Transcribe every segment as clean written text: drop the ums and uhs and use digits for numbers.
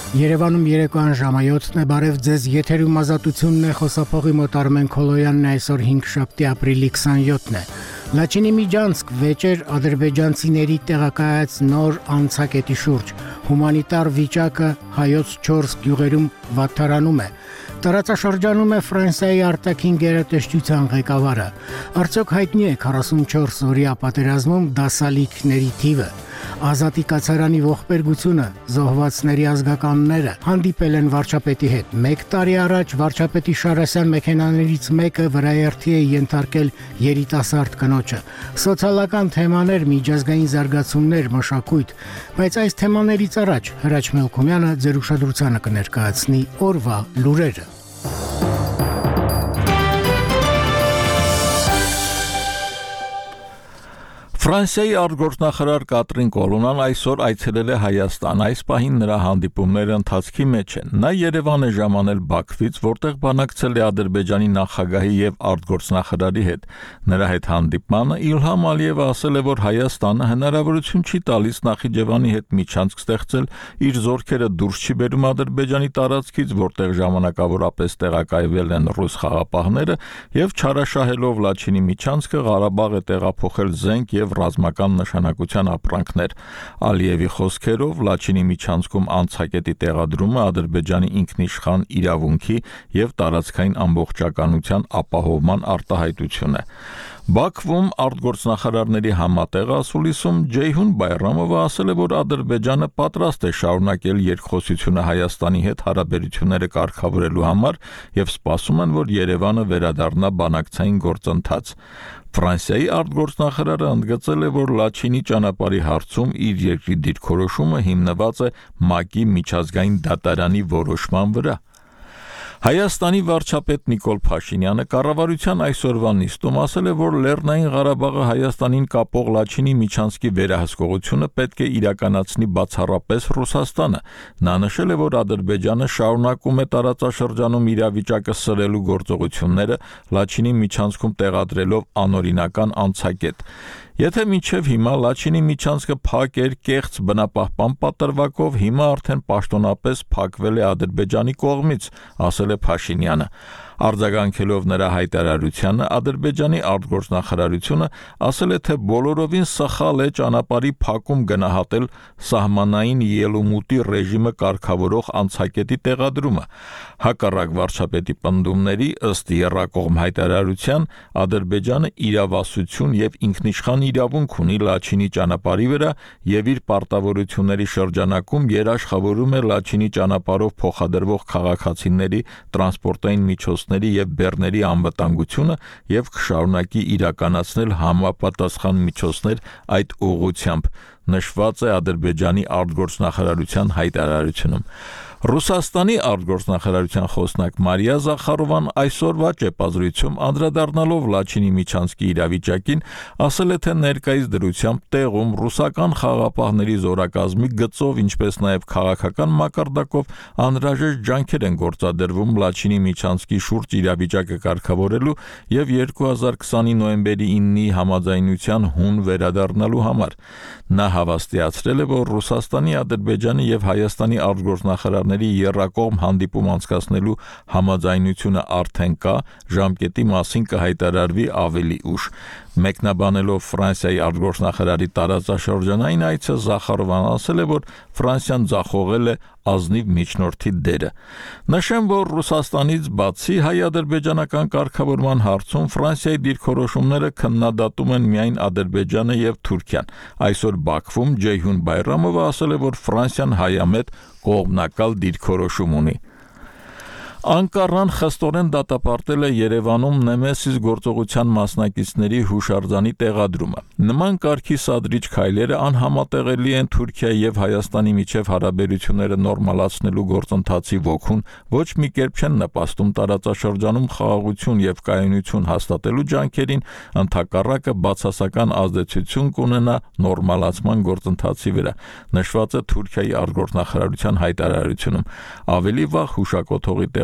Երևանում երեկոյան ժամը 7-ն է, բարև ձեզ, եթերում ազատությունն է, խոսափողի մոտ Արմեն Քոլոյանն է, այսօր 5 ապրիլի 27-ն է։ Լաչինի Միջանցք վեճեր ադրբեջանցիների տեղակայած նոր անցակետի շուրջ, հումանիտար վիճակը հայոց 4 գյուղերում վատթարանում է։ Տարածաշրջանում է Ֆրանսիայի արտաքին գերատեսչության ղեկավարը։ Արդյոք հայտնի է 44 օրյա պատերազմում դասալիքների թիվը։ Ազատի կացարանի ողբերգությունը, զոհվածների ազգականները հանդիպել են վարչապետի հետ։ 1 տարի առաջ վարչապետի Շարասյան մեքենաներից մեկը վրաերթի է ենթարկել երիտասարդ կնոջը։ Սոցիալական թեմաներ, միջազգային զարգացումներ, մշակույթ, բայց այս թեմաներից առաջ Հրաչ Մելքումյանը ձեր ուշադրությանը կներկայացնի օրվա լուրերը։ Ֆրանսիայի արտգործնախարար Կատրին Կոլոնան այսօր այցելել է Հայաստան, այս պահին նրա հանդիպումները ընթացքի մեջ են։ Նա Երևան է ժամանել Բաքվից, որտեղ բանակցել է Ադրբեջանի նախագահի եւ արտգործնախարարի հետ։ Նրա հետ հանդիպմանը Իլհամ Ալիևը ասել է, որ Հայաստանը հնարավորություն չի տալիս Նախիջևանի հետ միջանցք ստեղծել, իր զորքերը դուրս չի բերում Ադրբեջանի տարածքից, որտեղ ժամանակավորապես տեղակայվել են ռուս խաղապահները, եւ չարաշահելով Լաչինի միջանցքը Ղարաբաղ է տեղափոխել զենք եւ ռազմական նշանակության ապրանքներ։ Ալիևի խոսքերով Լաչինի միջանցքում անցակետի տեղադրումը Ադրբեջանի ինքնիշխան իրավունքի եւ տարածքային ամբողջականության ապահովման արտահայտություն է։ Բաքվում արտգործնախարարների համատեղ ասուլիսում Ջեյհուն Բայրամովը ասել է, որ Ադրբեջանը պատրաստ է շարունակել երկխոսությունը Հայաստանի հետ հարաբերությունները կարգավորելու համար եւ սպասում են, որ Երևանը վերադառնա բանակցային գործընթաց։ Ֆրանսիայի արտգործնախարարը ընդգծել է, որ Լաչինի ճանապարհի հարցում իր երկրի դիրքորոշումը հիմնված է ՄԱԿ-ի միջազգային դատարանի որոշման վրա։ Հայաստանի վարչապետ Նիկոլ Փաշինյանը կառավարության այսօրվա նիստում ասել է, որ Լեռնային Ղարաբաղը Հայաստանին կապող Լաչինի միջանցքի վերահսկողությունը պետք է իրականացնի բացառապես Ռուսաստանը։ Նա նշել է, որ Ադրբեջանը շարունակում է տարածաշրջանում իրավիճակը սրելու գործողությունները, Լաչինի միջանցքում տեղադրելով անօրինական անցակետ։ Եթե մինչև հիմա Լաչինի միջանցքը փակ էր կեղծ բնապահպան պատրվակով, հիմա արդեն պաշտոնապես փակվել է Ադրբեջանի կողմից, ասել է Փաշինյանը։ Արձագանքելով նրա հայտարարությանը, Ադրբեջանի արտգործնախարարությունը ասել է, թե բոլորովին սխալ է ճանապարհի փակում գնահատել սահմանային ելումուտի ռեժիմը կարգավորող անցակետի տեղադրումը։ Հակառակ վարչապետի պնդումների, ըստ եռակողմ հայտարարության, Ադրբեջանը իրավասություն եւ ինքնիշխան իրավունք ունի Լաչինի ճանապարհի վրա եւ իր պարտավորությունների շրջանակում երաշխավորում է Լաչինի ճանապարհով փոխադրվող քաղաքացիների տրանսպորտային միջոցների եւ բեռների անվտանգությունը եւ կշարունակի իրականացնել համապատասխան միջոցներ այդ ուղղությամբ, նշված է Ադրբեջանի արտգործնախարարության հայտարարությունում։ Ռուսաստանի արտգործնախարարության խոսնակ Մարիա Զախարովան այսօրվա ճեպազրույցում անդրադառնալով Լաչինի միջանցքի իրավիճակին ասել է, թե ներկայիս դրությամբ տեղում ռուսական խաղապահների զորակազմի գծով, ինչպես նաև քաղաքական մակարդակով անհրաժեշտ ջանքեր են գործադրվում Լաչինի միջանցքի շուրջ իրավիճակը կարգավորելու եւ 2020-ի նոյեմբերի 9-ի համաձայնության հուն վերադառնալու համար։ Նա հավաստիացրել է, որ Ռուսաստանի, Ադրբեջանի եւ Հայաստանի արտգործնախարարների եռակողմ հանդիպում անցկացնելու համաձայնությունը արդեն կա, ժամկետի մասին կհայտարարվի ավելի ուշ։ Մեկնաբանելով Ֆրանսիայի արտգործնախարարի տարածաշրջանային այցը, Զախարովան ասել է, որ Ֆրանսիան ձախողել է ազնիվ միջնորդի դերը։ Նշեմ, որ Ռուսաստանից բացի հայ-ադրբեջանական կարգավորման հարցում Ֆրանսիայի դիրքորոշումները քննադատում են միայն Ադրբեջանը եւ Թուրքիան։ Այսօր Բաքվում Ջեյհուն Բայրամովը ասել է, որ Ֆրանսիան հայամետ կողմնակալ դիրքորոշում ունի։ Անկարան խստորեն դատապարտել է Երևանում Նեմեսիս գործողության մասնակիցների հուշարձանի տեղադրումը։ Նման կարգի սադրիչ քայլերը անհամատեղելի են Թուրքիայի եւ Հայաստանի միջև հարաբերությունները նորմալացնելու գործընթացի ոգուն, ոչ մի կերպ չեն նպաստում տարածաշրջանում խաղաղություն եւ կայունություն հաստատելու ջանքերին, ընդհակառակը բացասական ազդեցություն կունենա նորմալացման գործընթացի վրա, նշված է Թուրքիայի արտգործնախարարության հայտարարությունում։ Ավելի վաղ հուշակոթողի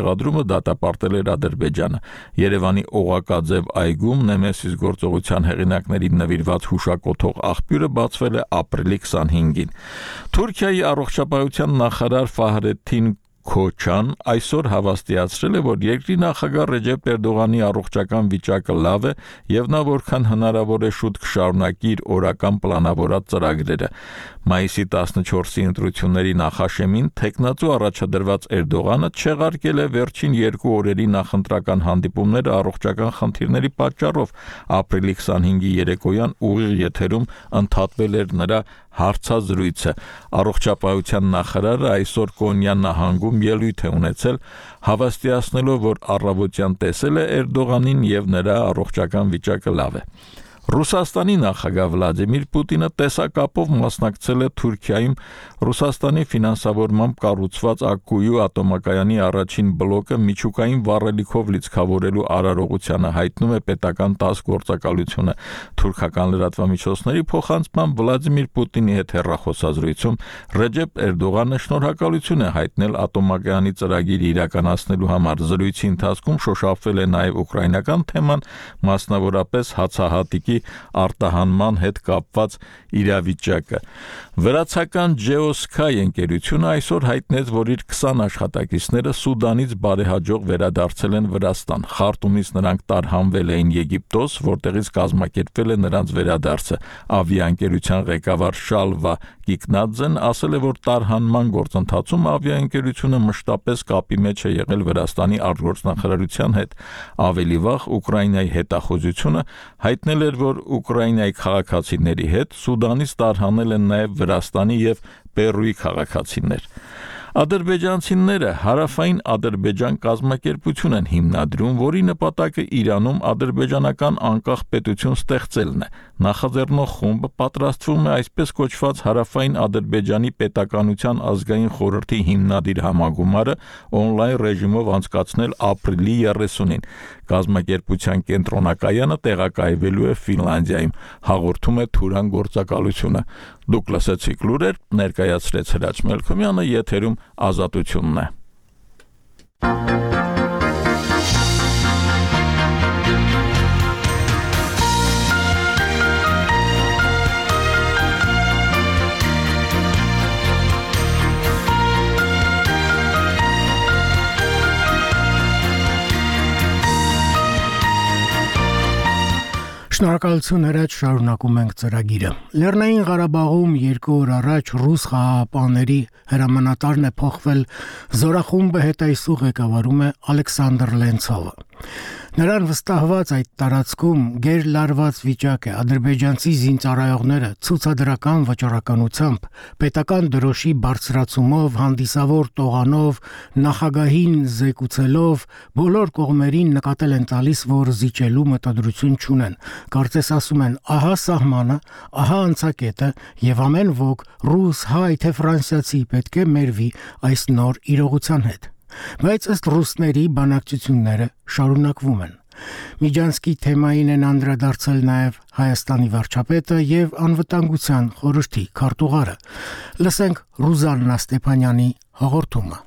տեղադրումը դատապարտել էր Ադրբեջանը։ Երևանի Օղակաձև այգում Նեմեսիս գործողության հեղինակներին նվիրված հուշակոթող աղբյուրը բացվել է ապրիլի 25-ին։ Թուրքիայի առողջապահության նախարար Ֆահրեդդին Քոչան այսօր հավաստիացրել է, որ երկրի նախագահ Ռեջեփ Էրդողանի առողջական վիճակը լավ է եւ նա որքան հնարավոր է շուտ կշարունակի իր օրական պլանավորած ծրագրերը։ Մայիսի 14-ի ընտրությունների նախաշեմին թեկնածու առաջադրված Էրդողանը չեղարկել է վերջին 2 օրերի նախընտրական հանդիպումները առողջական խնդիրների պատճառով։ Ապրիլի 25-ի երեկոյան ուղիղ եթերում ընդհատվել էր նրա հարցազրույցը։ Առողջապահության նախարարը այսօր Կոնյան նահանգում ելույթ է ունեցել, հավաստիացնելով, որ առավոտյան տեսել է Էրդողանին եւ նրա առողջական վիճակը լավ է։ Ռուսաստանի նախագահ Վլադիմիր Պուտինը տեսակապով մասնակցել է Թուրքիայում Ռուսաստանի ֆինանսավորմամբ կառուցված Ակկույու ատոմակայանի առաջին բլոկը միջուկային վառելիքով լիցքավորելու արարողությանը, հայտնում է պետական ՏԱՍՍ գործակալությունը։ Թուրքական լրատվամիջոցների փոխանցմամբ Վլադիմիր Պուտինի հետ հեռախոսազրույցում Ռեջեփ Էրդողանը շնորհակալություն է հայտնել ատոմակայանի ծրագիրը իրականացնելու համար։ Զրույցի ընթացքում շոշափվել է նաև ուկրաինական թեման, մասնավորապես հացահատիկի արտահանման հետ կապված իրավիճակը։ Վրացական Geosky ընկերությունը այսօր հայտնեց, որ իր 20 աշխատակիցները Սուդանից բարեհաջող վերադարձել են Վրաստան։ Խարտումից նրանք տարհանվել էին Եգիպտոս, որտեղից կազմակերպվել է նրանց վերադարձը։ Ավիաընկերության ղեկավար Շալվա Կիկնաձեն ասել է, որ տարհանման գործընթացում ավիաընկերությունը մշտապես կապի մեջ է եղել Վրաստանի արտգործնախարարության հետ։ Ավելի վաղ Ուկրաինայի հետախուզությունը հայտնել էր, որ Ուկրաինայի քաղաքացիների հետ Սուդանից տարհանել են նաև Վրաստանի եւ Պերուի քաղաքացիներ։ Ադրբեջանցիները հարավային Ադրբեջան կազմակերպություն են հիմնադրում, որի նպատակը Իրանում ադրբեջանական անկախ պետություն ստեղծելն է։ Նախաձեռնող խումբը պատրաստվում է այսպես կոչված հարավային Ադրբեջանի պետականության ազգային խորհրդի հիմնադիր համագումարը օնլայն ռեժիմով անցկացնել ապրիլի 30-ին։ Կազմակերպության կենտրոնակայանը տեղակայվելու է Ֆինլանդիայում, հաղորդում է Թուրան գործակալությունը։ Դուք լսեցիք լուրեր, ներկայացրեց Հրաչ Մելքոմյանը, եթերում Ազատությունն է։ Շնորհակալություն Հրաչ, շարունակում ենք ծրագիրը։ Լեռնային Ղարաբաղում 2 օր առաջ ռուս խաղաղապահների հրամանատարն է փոխվել, զորախումբը հետայսու ղեկավարում է Ալեքսանդր Լենցովը։ Նրան վստահված այդ տարածքում գերլարված վիճակ է, ադրբեջանցի զինծառայողները ցուցադրական վճռականությամբ, պետական դրոշի բարձրացումով, հանդիսավոր տողանով, նախագահին զեկուցելով, բոլոր կողմերին նկատել են տալիս, որ զիջելու մտադրություն չունեն։ Կարծես ասում են, ահա սահմանը, ահա անցակետը եւ ամեն ոք ռուս, հայ թե ֆրանսիացի պետք է մերվի այս նոր իրողության հետ։ Բայց ըստ ռուսների բանակցությունները շարունակվում են։ Միջանցքի թեմային են անդրադարձել նաև Հայաստանի վարչապետը եւ անվտանգության խորհրդի քարտուղարը։ Լսենք Ռուզաննա Ստեփանյանի հաղորդումը։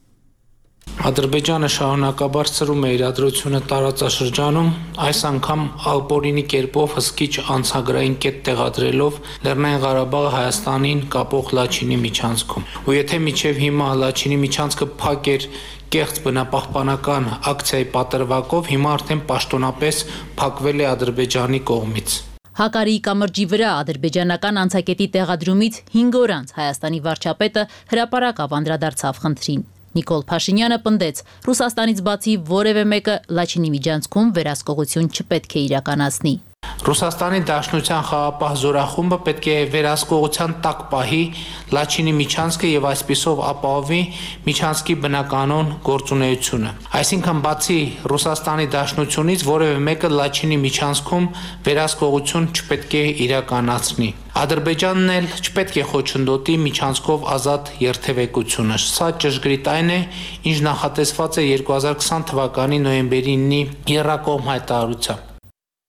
Ադրբեջանը շարունակաբար ծրում է իրադրությունը տարածաշրջանում, այս անգամ ալպորինի կերպով հսկիչ անցագրային կետ տեղադրելով Լեռնային Ղարաբաղը Հայաստանին կապող Լաչինի միջանցքում։ Ու եթե մինչև հիմա Լաչինի միջանցքը փակ էր կեղծ բնապահպանական ակցիայի պատրվակով, հիմա արդեն պաշտոնապես փակվել է Ադրբեջանի կողմից։ Հակարիի կամրջի վրա ադրբեջանական անցակետի տեղադրումից 5 օր անց Հայաստանի վարչապետը հրապարակավ անդրադարձավ խնդրին։ Նիկոլ Փաշինյանը պնդեց, Ռուսաստանից բացի որևէ մեկը Լաչինի միջանցքում վերահսկողություն չպետք է իրականացնի։ Ռուսաստանի Դաշնության խաղապահ զորախումբը պետք է վերահսկողության տակ պահի Լաչինի միջանցքը եւ այսպիսով ապահովի միջանցքի բնականոն գործունեությունը։ Այսինքն բացի Ռուսաստանի Դաշնությունից որևէ մեկը Լաչինի միջանցքում վերահսկողություն չպետք է իրականացնի։ Ադրբեջանն էլ չպետք է խոչընդոտի միջանցքով ազատ երթևեկությունը։ Սա ճշգրիտ այն է, ինչ նախատեսված է 2020 թվականի նոյեմբերի 9-ի եռակողմ հայտարարությամբ։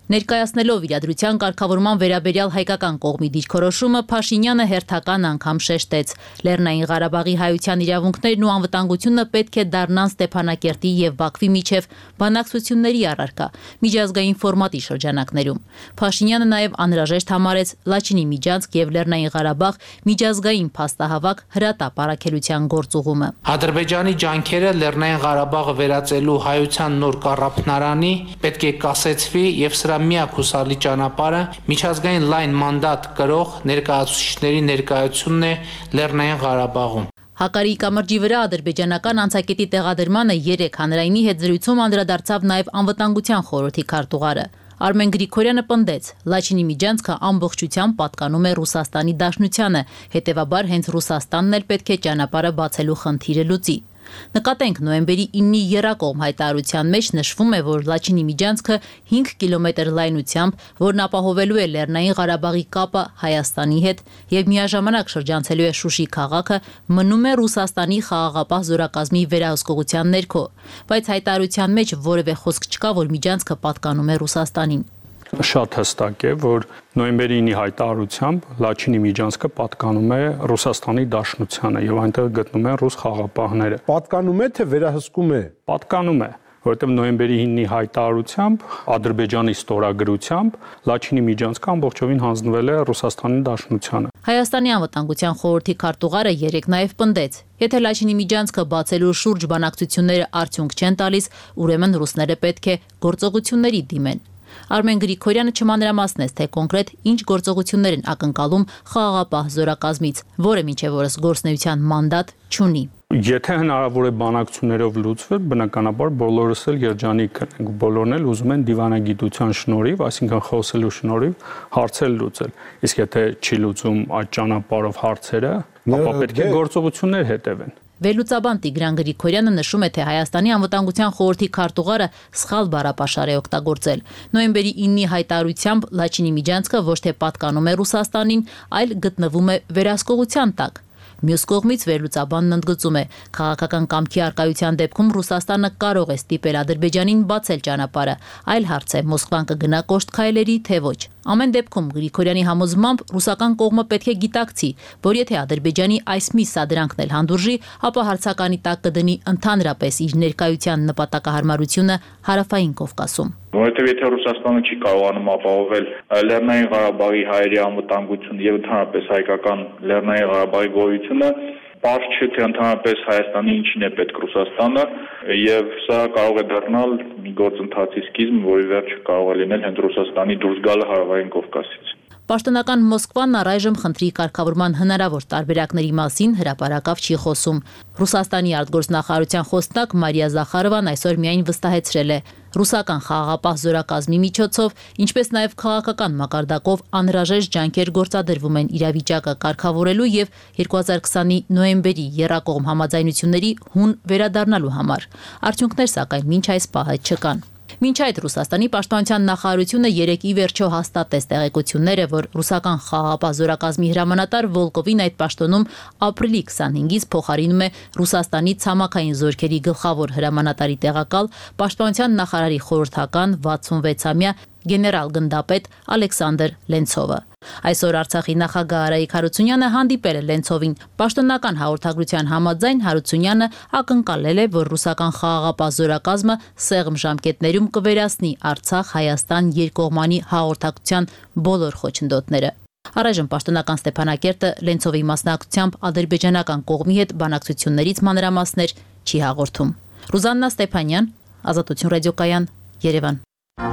Ներկայացնելով իրադրության կարգավորման վերաբերյալ հայկական կողմի դիրքորոշումը, Փաշինյանը հերթական անգամ շեշտեց. Լեռնային Ղարաբաղի հայության իրավունքներն ու անվտանգությունը պետք է դառնան Ստեփանակերտի եւ Բաքվի միջև բանակցությունների առարկա, միջազգային ֆորմատի շրջանակներում։ Փաշինյանը նաեւ անհրաժեշտ համարեց Լաչինի Միջանցք եւ Լեռնային Ղարաբաղ միջազգային փաստահավաք հրատապ առաքելության գործուղումը։ Ադրբեջանի ջանքերը Լեռնային Ղարաբաղը վերածելու հայության նոր կառավարանի պետք է կասեցվի եւ սրա միակ հուսալի ճանապարհը միջազգային լայն մանդատ կրող ներկայացուցիչների ներկայությունն է Լեռնային Ղարաբաղում։ Հակարի կամրջի վրա ադրբեջանական անցակետի տեղադրմանը 3 հանրայինի հետ զրույցում անդրադարձավ նաև անվտանգության խորհրդի քարտուղարը։ Արմեն Գրիգորյանը պնդեց. Լաչինի Միջանցքը ամբողջությամբ պատկանում է Ռուսաստանի Դաշնությանը, հետևաբար հենց Ռուսաստանն էլ պետք է ճանապարհը բացելու խնդիրը լուծի։ Նկատենք նոյեմբերի 9-ի եռակողմ հայտարարության մեջ նշվում է, որ Լաչինի Միջանցքը 5 կիլոմետր լայնությամբ, որն ապահովելու է Լեռնային Ղարաբաղի կապը Հայաստանի հետ եւ միաժամանակ շրջանցելու է Շուշի քաղաքը, մնում է Ռուսաստանի խաղաղապահ զորակազմի վերահսկողության ներքո, բայց հայտարարության մեջ որևէ խոսք չկա, որ Միջանցքը պատկանում է Ռուսաստանին։ Շատ հստակ է, որ նոյեմբերի 9-ի հայտարարությամբ Լաչինի Միջանցքը պատկանում է Ռուսաստանի Դաշնությանը եւ այնտեղ գտնում են ռուս խաղապահները։ Պատկանում է թե վերահսկում է։ Պատկանում է, որովհետեւ նոյեմբերի 9-ի հայտարարությամբ Ադրբեջանի ստորագրությամբ Լաչինի Միջանցքը ամբողջովին հանձնվել է Ռուսաստանի Դաշնությանը։ Հայաստանի անվտանգության խորհրդի քարտուղարը 3 նաև պնդեց. Եթե Լաչինի Միջանցքը բացելու շուրջ բանակցությունները արդյունք չեն տալիս, ուրեմն ռուսները պետք է գործողությունների դիմեն։ Արմեն Գրիգորյանը չմանրամասնեց, թե կոնկրետ ինչ գործողություններ են ակնկալում խաղաղապահ զորակազմից, որը մինչև օրս գործնեության մանդատ չունի։ Եթե հնարավոր է բանակցություններով լուծվել, բնականաբար բոլորս էլ երջանիկ ենք, բոլորն էլ ուզում են դիվանագիտության շնորհիվ, այսինքն խոսելու շնորհիվ հարցեր լուծել։ Իսկ եթե չի լուծում այդ ճանապարհով հարցերը, ապա պետք է գործողություններ հետևեն։ Վերլուծաբան Տիգրան Գրիգորյանը նշում է, թե Հայաստանի անվտանգության խորհրդի քարտուղարը սխալ բառապաշար է օգտագործել։ Նոյեմբերի 9-ի հայտարարությամբ Լաչինի Միջանցքը ոչ թե պատկանում է Ռուսաստանին, այլ գտնվում է վերահսկողության տակ։ Մյուս կողմից վերլուծաբանն ընդգծում է, քաղաքական կամքի արկայության դեպքում Ռուսաստանը կարող է ստիպել Ադրբեջանին բացել ճանապարհը, այլ հարց է Մոսկվան կգնա կոշտ քայլերի, թե ոչ։ Ամեն դեպքում Գրիգորյանի համոզմամբ ռուսական կողմը պետք է գիտակցի, որ եթե Ադրբեջանի այս մի սադրանքն էլ հանդուրժի, ապա հարցականի տակ կդնի ընդհանրապես իր ներկայության նպատակահարմարությունը Հարավային Կովկասում։ Որովհետև եթե Ռուսաստանը չի կարողանում ապահովել Լեռնային Ղարաբաղի հայերի անվտանգությունը եւ ընդհանրապես հայկական Լեռնային Ղարաբաղի գոյությունը, պարզ չէ թե ընդհանրապես Հայաստանի ինչին է պետք Ռուսաստանը եւ սա կարող է դառնալ մի գործընթացի սկիզբ, որի վերջը կարող է լինել հենց Ռուսաստանի դուրս գալը Հարավային Կովկասից։ Պաշտոնական Մոսկվան առայժմ խնդրի կարգավորման հնարավոր տարբերակների մասին հրապարակավ չի խոսում։ Ռուսաստանի արտգործնախարարության խոսնակ Մարիա Զախարովան այսօր միայն վստահեցրել է. ռուսական խաղաղապահ զորակազմի միջոցով, ինչպես նաև քաղաքական մակարդակով անհրաժեշտ ջանքեր գործադրվում են իրավիճակը կարգավորելու եւ 2020-ի նոյեմբերի եռակողմ համաձայնությունների հուն վերադառնալու համար։ Արդյունքներ սակայն մինչ այս պահը չկան։ Մինչ այդ Ռուսաստանի պաշտպանության նախարարությունը 3 ի վերջո հաստատեց տեղեկությունները, որ ռուսական խաղաղապահ զորակազմի հրամանատար Վոլկովին այդ պաշտոնում ապրիլի 25-ից փոխարինում է Ռուսաստանի ցամաքային զորքերի գլխավոր հրամանատարի տեղակալ պաշտպանության նախարարի խորհրդական 66-ամյա գեներալ-գնդապետ Ալեքսանդր Լենցովը։ Այսօր Արցախի նախագահ Արայիկ Հարությունյանը հանդիպել է Լենցովին։ Պաշտոնական հաղորդագրության համաձայն Հարությունյանը ակնկալել է, որ ռուսական խաղաղապահ զորակազմը սեղմ ժամկետներում կվերացնի Արցախ-Հայաստան երկկողմանի հաղորդակցության բոլոր խոչընդոտները։ Առայժմ պաշտոնական Ստեփանակերտը Լենցովի մասնակցությամբ ադրբեջանական կողմի հետ բանակցություններից մանրամասներ չի հաղորդում։ Ռուզաննա Ստեփանյան, Ազատություն ռադիոկայան, Երևան։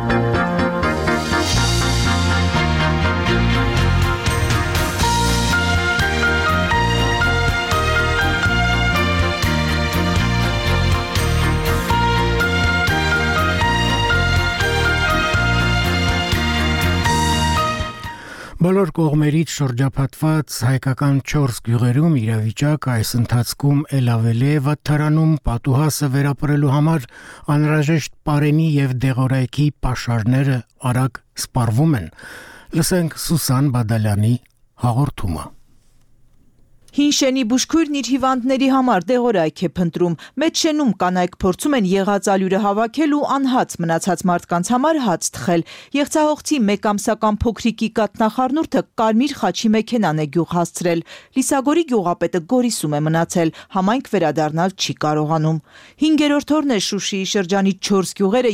Բոլոր կողմերից շրջափատված հայկական 4 գյուղերում իրավիճակը այս ընթացքում էլ ավելի է վատթարանում, պատուհասը վերապրելու համար անհրաժեշտ պարենի եւ դեղորայքի պաշարները արագ սպառվում են։ Լսենք Սուսան Բադալյանի հաղորդումը։ Հին շենի բուժքույրն իր հիվանդների համար դեղորայք է փնտրում։ Մեծ շենում կանայք փորձում են եղած ալյուրը հավաքել ու անհաց մնացած մարդկանց համար հաց թխել։ Եղցահողցի մեկ ամսական փոքրիկի կաթնախառնուրդը կարմիր խաչի մեքենան է գյուղ հասցրել։ Լիսագորի գյուղապետը գորիսում է մնացել, համայնք վերադառնալ չի կարողանում։ 5-րդ օրն է Շուշիի շրջանի 4 գյուղերը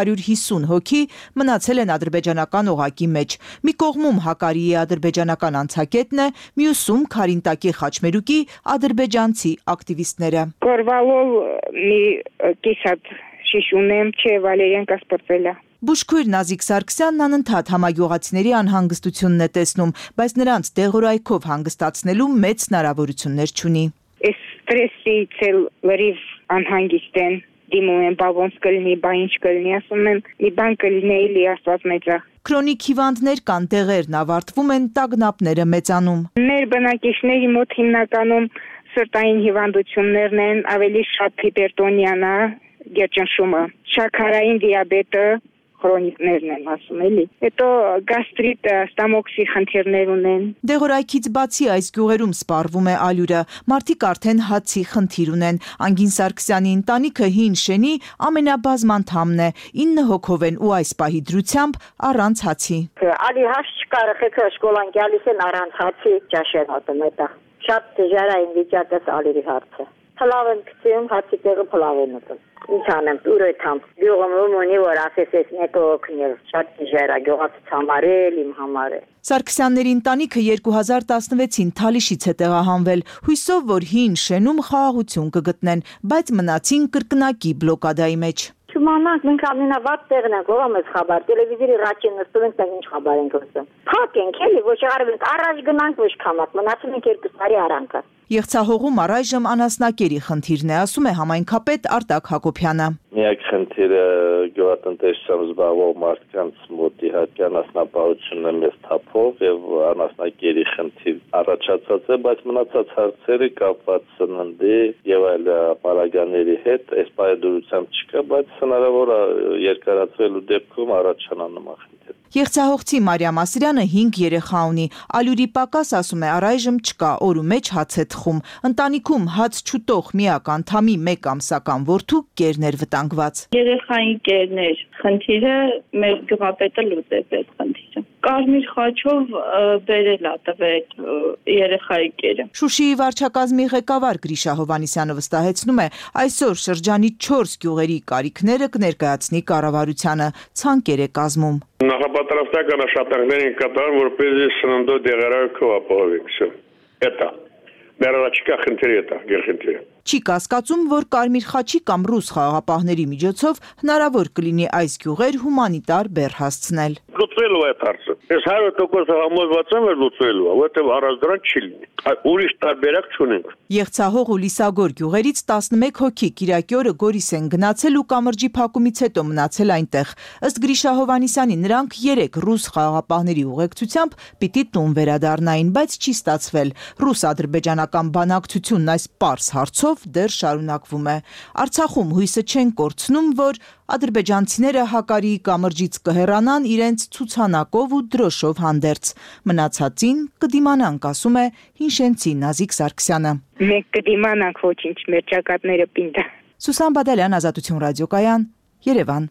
350 հոգի մնացել են ադրբեջանական օղակի մեջ։ Մի կողմում Հակարիի ադրբեջանական անցակետն է, մյուսում Քարինտակի խաչմերուկի ադրբեջանցի ակտիվիստները։ Կորվալով մի կիսատ շիշ ունեմ, չէ Վալերիան կասպրծելա։ Բուժքույր Նազիկ Սարգսյանն անընդհատ համագյուղացիների անհանգստությունն է տեսնում, բայց նրանց դեղորայքով հանգստացնելու մեծ հնարավորություններ չունի։ Այս ստրեսից էլ լրիվ անհանգիստ են, դիմում են, բա ոնց կլինի, բա ինչ կլինի, ասում են, մի բան կլինի, էլի Աստված մեծ է։ Քրոնիկ հիվանդներ կան, դեղերն ավարտվում են, տագնապները մեծանում։ Մեր բնակիչների մոտ հիմնականում սրտային հիվանդություններն են, ավելի շատ հիպերտոնիան է, գերջանշումը, շաքարային դիաբետը, քրոնիկներն են ասում էլի։ Հետո գաստրիտ, ստամոքսի խնդիրներ ունեն։ Դեղորայքից բացի այս գյուղերում սպառվում է ալյուրը, մարդիկ արդեն հացի խնդիր ունեն։ Անգին Սարգսյանի ընտանիքը հին շենի ամենաբազմ անդամն է, 9 հոգով են ու այս պահի դրությամբ առանց հացի։ Ալի հաշ չկար, խեքը շկոլան գալիս են առանց հացի ճաշեն հոտում էտա։ Շատ դժվարային վիճակս ալերի հարցը։ Փլավ են գցում, հացի տեղը փլավ են ուտում։ Ինչ անեմ, ուրույթամ։ Գյուղում ունի, որ ասես մեկը օգնել, շատ դժվար է գյուղացից համար էլ, իմ համար էլ։ Սարգսյանների ընտանիքը 2016-ին Թալիշից է տեղահանվել, հույսով, որ հին շենում խաղաղություն կգտնեն, բայց մնացին կրկնակի բլոկադայի մեջ։ Չումանանք, մենք ամենավատ տեղն ենք, ով ամես խաբար, տելևիզորի ռաչին նստում ենք, ինչ խաբար ենք ոսում։ Փակ ենք, էլի, ոչ արվենք, առաջ գնանք, ոչ կամակ, մնացում ենք 2 տարի արանքը։ Եղցահողում առայժմ անասնակերի խնդիրն է, ասում է համայնքապետ Արտակ Հակոբյանը։ Միակ խնդիրը գյուղատնտեսությամբ զբաղվող մարդկանց մոտ իհարկե անասնապահությունն է մեծ թափով եւ անասնակերի խնդիր առաջացած է, բայց մնացած հարցերը կապված սննդի եւ այլ ապարագաների հետ այս պայմանությամբ չկա, բայց հնարավոր է երկարացվելու դեպքում առաջանա նման խնդիր։ Եղցահողցի Մարիամ Ասրյանը 5 երեխա ունի, ալյուրի պակաս ասում է առայժմ չկա, օրու մեջ հաց է թխում։ Ընտանիքում հաց չուտող միակ անդամի 1 ամսական որդու կերն էր վտանգված։ Երեխային կերներ, խնդիրը մեր գյուղապետը լուծեց այդ խնդիրը։ Կարմիր խաչով բերել է տվել երեխայի կերը։ Շուշիի վարչակազմի ղեկավար Գրիշա Հովանիսյանը վստահեցնում է, այսօր շրջանի 4 գյուղերի կարիքները կներկայացնի կառավարությանը, ցանկեր է կազմում։ Նախապատրաստական աշխատանքներ են կատարում, որպեսզի սննդի դեղորայքը ապահովի։ Էտա։ Մեր առաջիկա խնդիրը է, գերխնդիրը։ Չի կասկածում, որ Կարմիր խաչի կամ ռուս խաղաղապահների միջոցով հնարավոր կլինի այս գյուղեր հումանիտար բեռ հասցնել։ Լուծվելու է հարցը։ Ես 100% համոզված եմ, որ լուծվելու է, որտեղ առանց դրան չի լինի։ Ուրիշ տարբերակ չունենք։ Եղցահող ու Լիսագոր գյուղերից 11 հոգի Կիրակի օրը Գորիս են գնացել ու կամրջի փակումից հետո մնացել այնտեղ։ Ըստ Գրիշա Հովանիսյանի նրանք 3 ռուս խաղաղապահների ուղեկցությամբ պիտի տուն վերադառնային, բայց չի ստացվել։ Ռուս-ադրբեջանական բանակցությունն այս պարզ հարցով դեռ շարունակվում է։ Արցախում հույսը չեն կորցնում, որ ադրբեջանցիները Հակարիի կամրջից կհեռանան իրենց ցուցանակով ու դրոշով հանդերձ։ Մնացածին կդիմանանք, ասում է հինշենցի Նազիկ Սարգսյանը։ Մենք կդիմանանք, ոչինչ, մեր ճակատները պինդ։ Սուսան Բադալյան, Ազատություն ռադիոկայան, Երևան։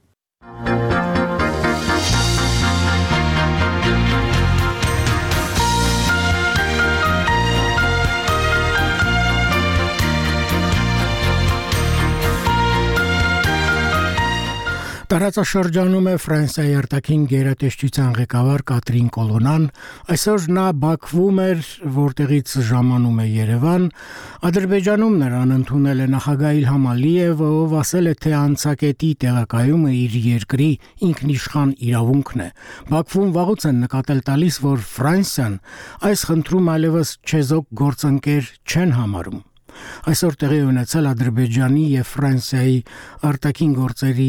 Տարածաշրջանում է Ֆրանսիայի արտաքին գերատեսչության ղեկավար Կատրին Կոլոնան, այսօր նա Բաքվում էր, որտեղից ժամանում է Երևան, Ադրբեջանում նրան ընդունել է նախագահ Իլհամ Ալիևը, ով ասել է, թե անցակետի տեղակայումը իր երկրի ինքնիշխան իրավունքն է։ Բաքվում վաղուց են նկատել տալիս, որ Ֆրանսիան այս խնդրում այլևս չեզոք գործընկեր չեն համարում։ Այսօր տեղի ունեցել Ադրբեջանի եւ Ֆրանսիայի արտաքին գործերի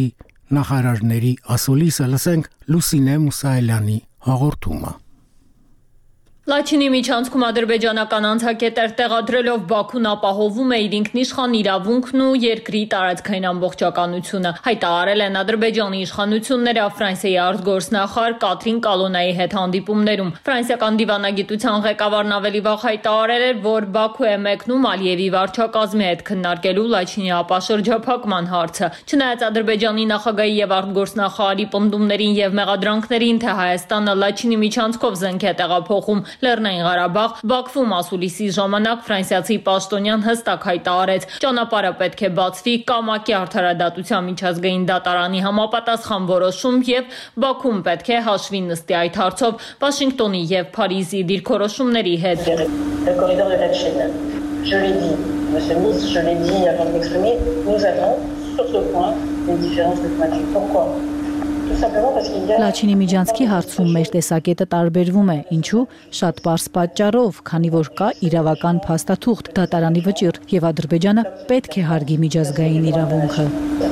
նախարարների ասուլիսը, լսենք Լուսինե Մուսայելյանի հաղորդումը։ Լաչինի միջանցքում ադրբեջանական անցակետեր տեղադրելով Բաքուն ապահովում է իր ինքնիշխան իրավունքն ու երկրի տարածքային ամբողջականությունը, հայտարարել են Ադրբեջանի իշխանությունները Ֆրանսիայի արտգործնախարար Կատրին Կալոնայի հետ հանդիպումներում։ Ֆրանսիական դիվանագիտության ղեկավարն ավելի վաղ հայտարարել էր, որ Բաքու է մեկնում Ալիևի վարչակազմի հետ քննարկելու Լաչինի ապաշրջափակման հարցը։ Չնայած Ադրբեջանի նախագահի եւ արտգործնախարարի պնդումներին եւ մեղադրանքներին, թե Հայաստանը Լաչինի միջանցքով զենք է տեղափոխում Լեռնային Ղարաբաղ, Բաքվում ասուլիսի ժամանակ ֆրանսիացի պաշտոնյան հստակ հայտարարեց, ճանապարհը պետք է բացվի կամակի արդարադատության միջազգային դատարանի համապատասխան որոշում եւ Բաքվում պետք է հաշվի նստի այդ հարցով Վաշինգտոնի եւ Փարիզի դիրքորոշումների հետ։ Je l'ai dit, monsieur le ministre, je l'ai dit avant de m'exprimer, nous avons sur ce point des différences de point de vue. Pourquoi? Լաչինի միջանցքի հարցում մեր տեսակետը տարբերվում է, ինչու շատ պարզ պատճառով, քանի որ կա իրավական փաստաթուղթ, դատարանի վճիռ եւ Ադրբեջանը պետք է հարգի միջազգային իրավունքը։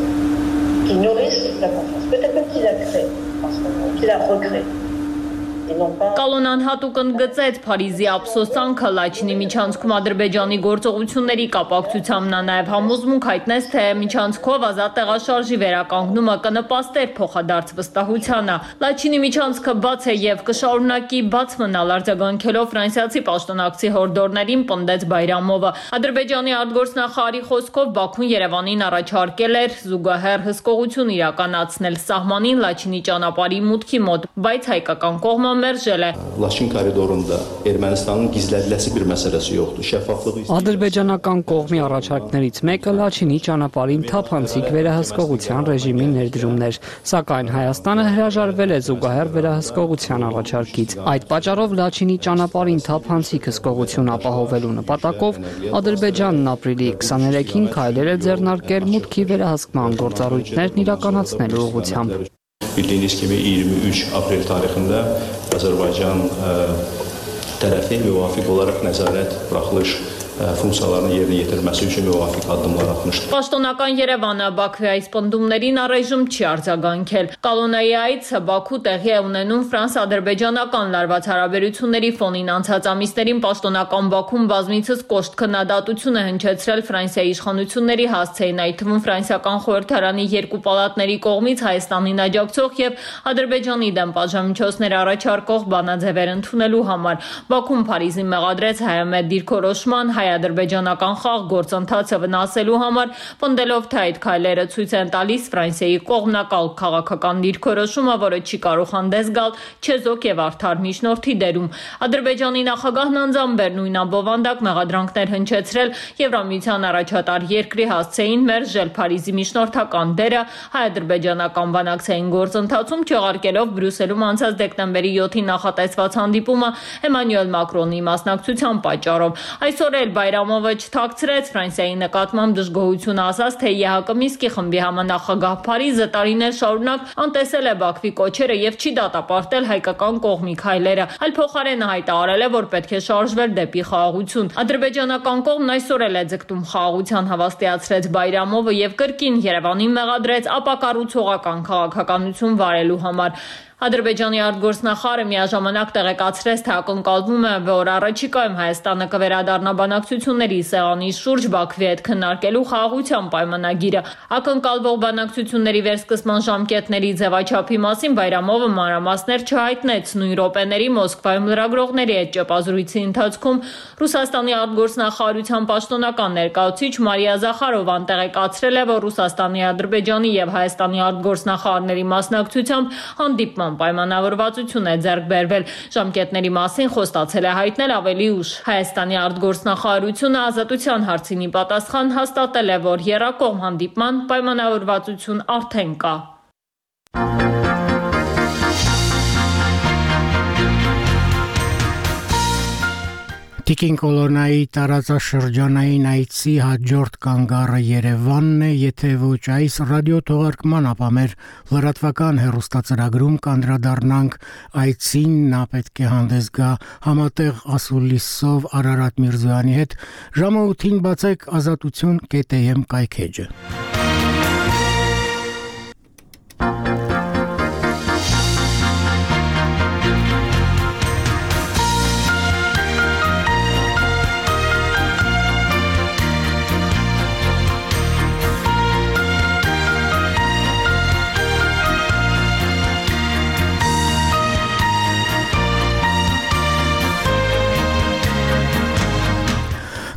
Կալոնան հատուկ ընդգծեց Փարիզի ափսոսանքը Լաչինի միջանցքում Ադրբեջանի գործողությունների կապակցությամբ նա նաև համոզմունք հայտնեց, թե միջանցքով ազատ տեղաշարժի վերականգնումը կնպաստեր փոխադարձ վստահությանը։ Լաչինի միջանցքը բաց է եւ կշարունակի բաց մնալ, արձագանքելով ֆրանսիացի պաշտոնակցի հորդորներին պնդեց Բայրամովը։ Ադրբեջանի արտգործնախարարի խոսքով Բաքուն Երևանին առաջարկել էր զուգահեռ հսկողություն իրականացնել սահմանին Լաչինի ճանապարհի մուտքի մոտ, բայց հայկական կողմը Լաչին կորիդորunda Ermənistanın gizlədiləsi bir məsələsi yoxdur. Şəffaflığı Ադրբեջանական կողմի առաջարկներից մեկը Լաչինի ճանապարհին թափանցիկ վերահսկողության ռեժիմի ներդրումն էր, սակայն Հայաստանը հրաժարվել է զուգահեռ վերահսկողության առաջարկից։ Այդ պատճառով Լաչինի ճանապարհին թափանցիկ հսկողություն ապահովելու նպատակով Ադրբեջանն ապրիլի 23-ին քայլեր է ձեռնարկել մուտքի վերահսկման գործառույթներն իրականացնելու ուղղությամբ։ Bildiyiniz kimi 23 aprel tarixində Azərbaycan tərəfi müvafiq olaraq nəzarət buraxılış funksiyalarını yerinə yetirməsi üçün müvafiq addımlar atmışdı. Պաշտոնական Երևանը Բաքվի այս պնդումներին առայժմ չի արձագանքել։ Կալոնայի այցը Բաքու տեղի է ունենում ֆրանս-ադրբեջանական լարված հարաբերությունների ֆոնին անցած ամիսներին պաշտոնական Բաքուն բազմիցս կոշտ քննադատություն է հնչեցրել Ֆրանսիայի իշխանությունների հասցեին, այդ թվում ֆրանսիական խորհրդարանի երկու պալատների կողմից Հայաստանին աջակցող եւ Ադրբեջանի դեմ պատժամիջոցներ առաջարկող բանաձևեր ընդունելու համար։ Բաքուն Փարիզին մեղադրեց հայամետ դիրքորոշման հայ-ադրբեջանական խաղ գործընթացը վնասելու համար, պնդելով, թե այդ քայլերը ցույց են տալիս Ֆրանսիայի կողմնակալ քաղաքական դիրքորոշումը, որը չի կարող հանդես գալ չեզոք եւ արդար միջնորդի դերում։ Ադրբեջանի նախագահն անձամբ նույն ամբովանդակ մեղադրանքներ հնչեցրել Եվրամիության առաջատար երկրի հասցեին մերժել Փարիզի միջնորդական դերը հայ-ադրբեջանական բանակցային գործընթացում, չեղարկելով Բրյուսելում անցած դեկտեմբերի 7-ին նախատեսված հանդիպումը Էմանուել Մակրոնի մասնակցության պատճառով։ Այսօր էլ Բայրամովը չթաքցրեց Ֆրանսիայի նկատմամբ դժգոհություն, ասաց, թե ԵՀԿ Մինսկի խմբի համանախագահ Փարիզը տարիներ շարունակ անտեսել է Բաքվի կոչերը եւ չի դատապարտել հայկական կողմի քայլերը, այլ փոխարենը հայտարարել է, որ պետք է շարժվել դեպի խաղաղություն։ Ադրբեջանական կողմն այսօր էլ է ձգտում խաղաղության, հավաստիացրեց Բայրամովը եւ կրկին Երևանին մեղադրեց ապակառուցողական քաղաքականություն վարելու համար։ Ադրբեջանի արտգործնախարարը միաժամանակ տեղեկացրեց, թե ակնկալվում է, որ առաջիկայում Հայաստանը կվերադառնա բանակցությունների սեղանի շուրջ Բաքվի հետ քննարկելու խաղաղության պայմանագիրը։ Ակնկալվող բանակցությունների վերսկսման ժամկետների ձևաչափի մասին Բայրամովը մանրամասներ չհայտնեց։ Նույն րոպեների Մոսկվայում լրագրողների հետ ճեպազրույցի ընթացքում Ռուսաստանի արտգործնախարարության պաշտոնական ներկայացուցիչ Մարիա Զախարովան տեղեկացրել է, որ Ռուսաստանի, Ադրբեջանի եւ Հայաստանի արտգործնախարարների մասնակցությամբ հանդիպման պայմանավորվածություն է ձեռք բերվել։ Ժամկետների մասին խոստացել է հայտնել ավելի ուշ։ Հայաստանի արտգործնախարարությունը ազատության հարցին պատասխան հաստատել է, որ եռակողմ հանդիպման պայմանավորվածություն արդեն կա։ Տիկին Կոլոնայի տարածաշրջանային այցի հաջորդ կանգառը Երևանն է, եթե ոչ այս ռադիոթողարկման, ապա մեր լրատվական հեռուստացրագրում կանդրադառնանք այցին, նա պետք է հանդես գա համատեղ ասուլիսով Արարատ Միրզոյանի հետ, ժամը 8-ին բացեք azatutun.am կայքեջը։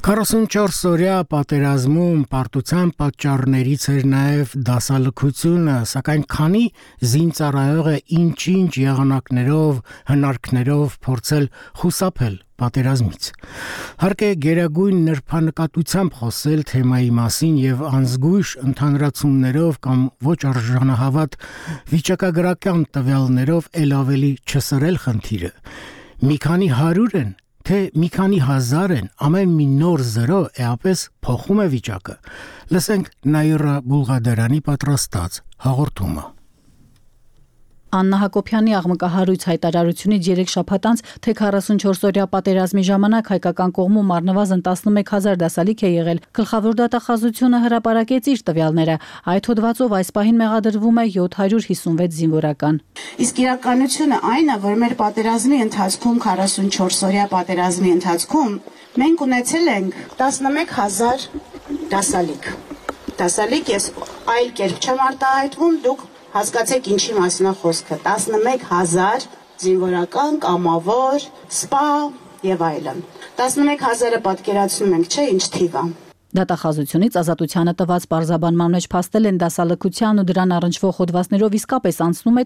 44-օրյա պատերազմում պարտության պատճառներից էր նաև դասալքությունը, սակայն քանի զինծառայող է ինչ-ինչ եղանակներով, հնարքներով փորձել խուսափել պատերազմից։ Հարկ է գերագույն նրբանկատությամբ խոսել թեմայի մասին եւ անզգույշ ընդհանրացումներով կամ ոչ արժանահավատ վիճակագրական տվյալներով ել ավելի չսրել խնդիրը։ Մի քանի 100 են, թե մի քանի 1000 են, ամեն մի նոր զրո էապես փոխում է վիճակը։ Լսենք Նաիրա Բուլղադարյանի պատրաստած հաղորդումը։ Աննա Հակոբյանի աղմկահարույց հայտարարությունից 3 շաբաթ անց, թե 44-օրյա պատերազմի ժամանակ հայկական կողմում առնվազն 11000 դասալիկ է եղել, գլխավոր դատախազությունը հրապարակեց իր տվյալները։ Այդ հոդվածով այս պահին մեղադրվում է 756 զինվորական։ Իսկ իրականությունը այն է, որ մեր պատերազմի ընթացքում 44-օրյա պատերազմի ընթացքում մենք ունեցել ենք 11000 դասալիկ։ Դասալիկ ես այլ կերպ չեմ արտահայտվում, դուք հասկացեք ինչի մասին է խոսքը, 11000 զինվորական, կամավոր, սպա եւ այլն։ 11000-ը պատկերացնում ենք, չէ, ինչ թիվ է։ Դատախազությունից ազատությանը տված պարզաբանման մեջ փաստել են դասալքության ու դրան առնչվող հոդվածներով իսկապես անցնում է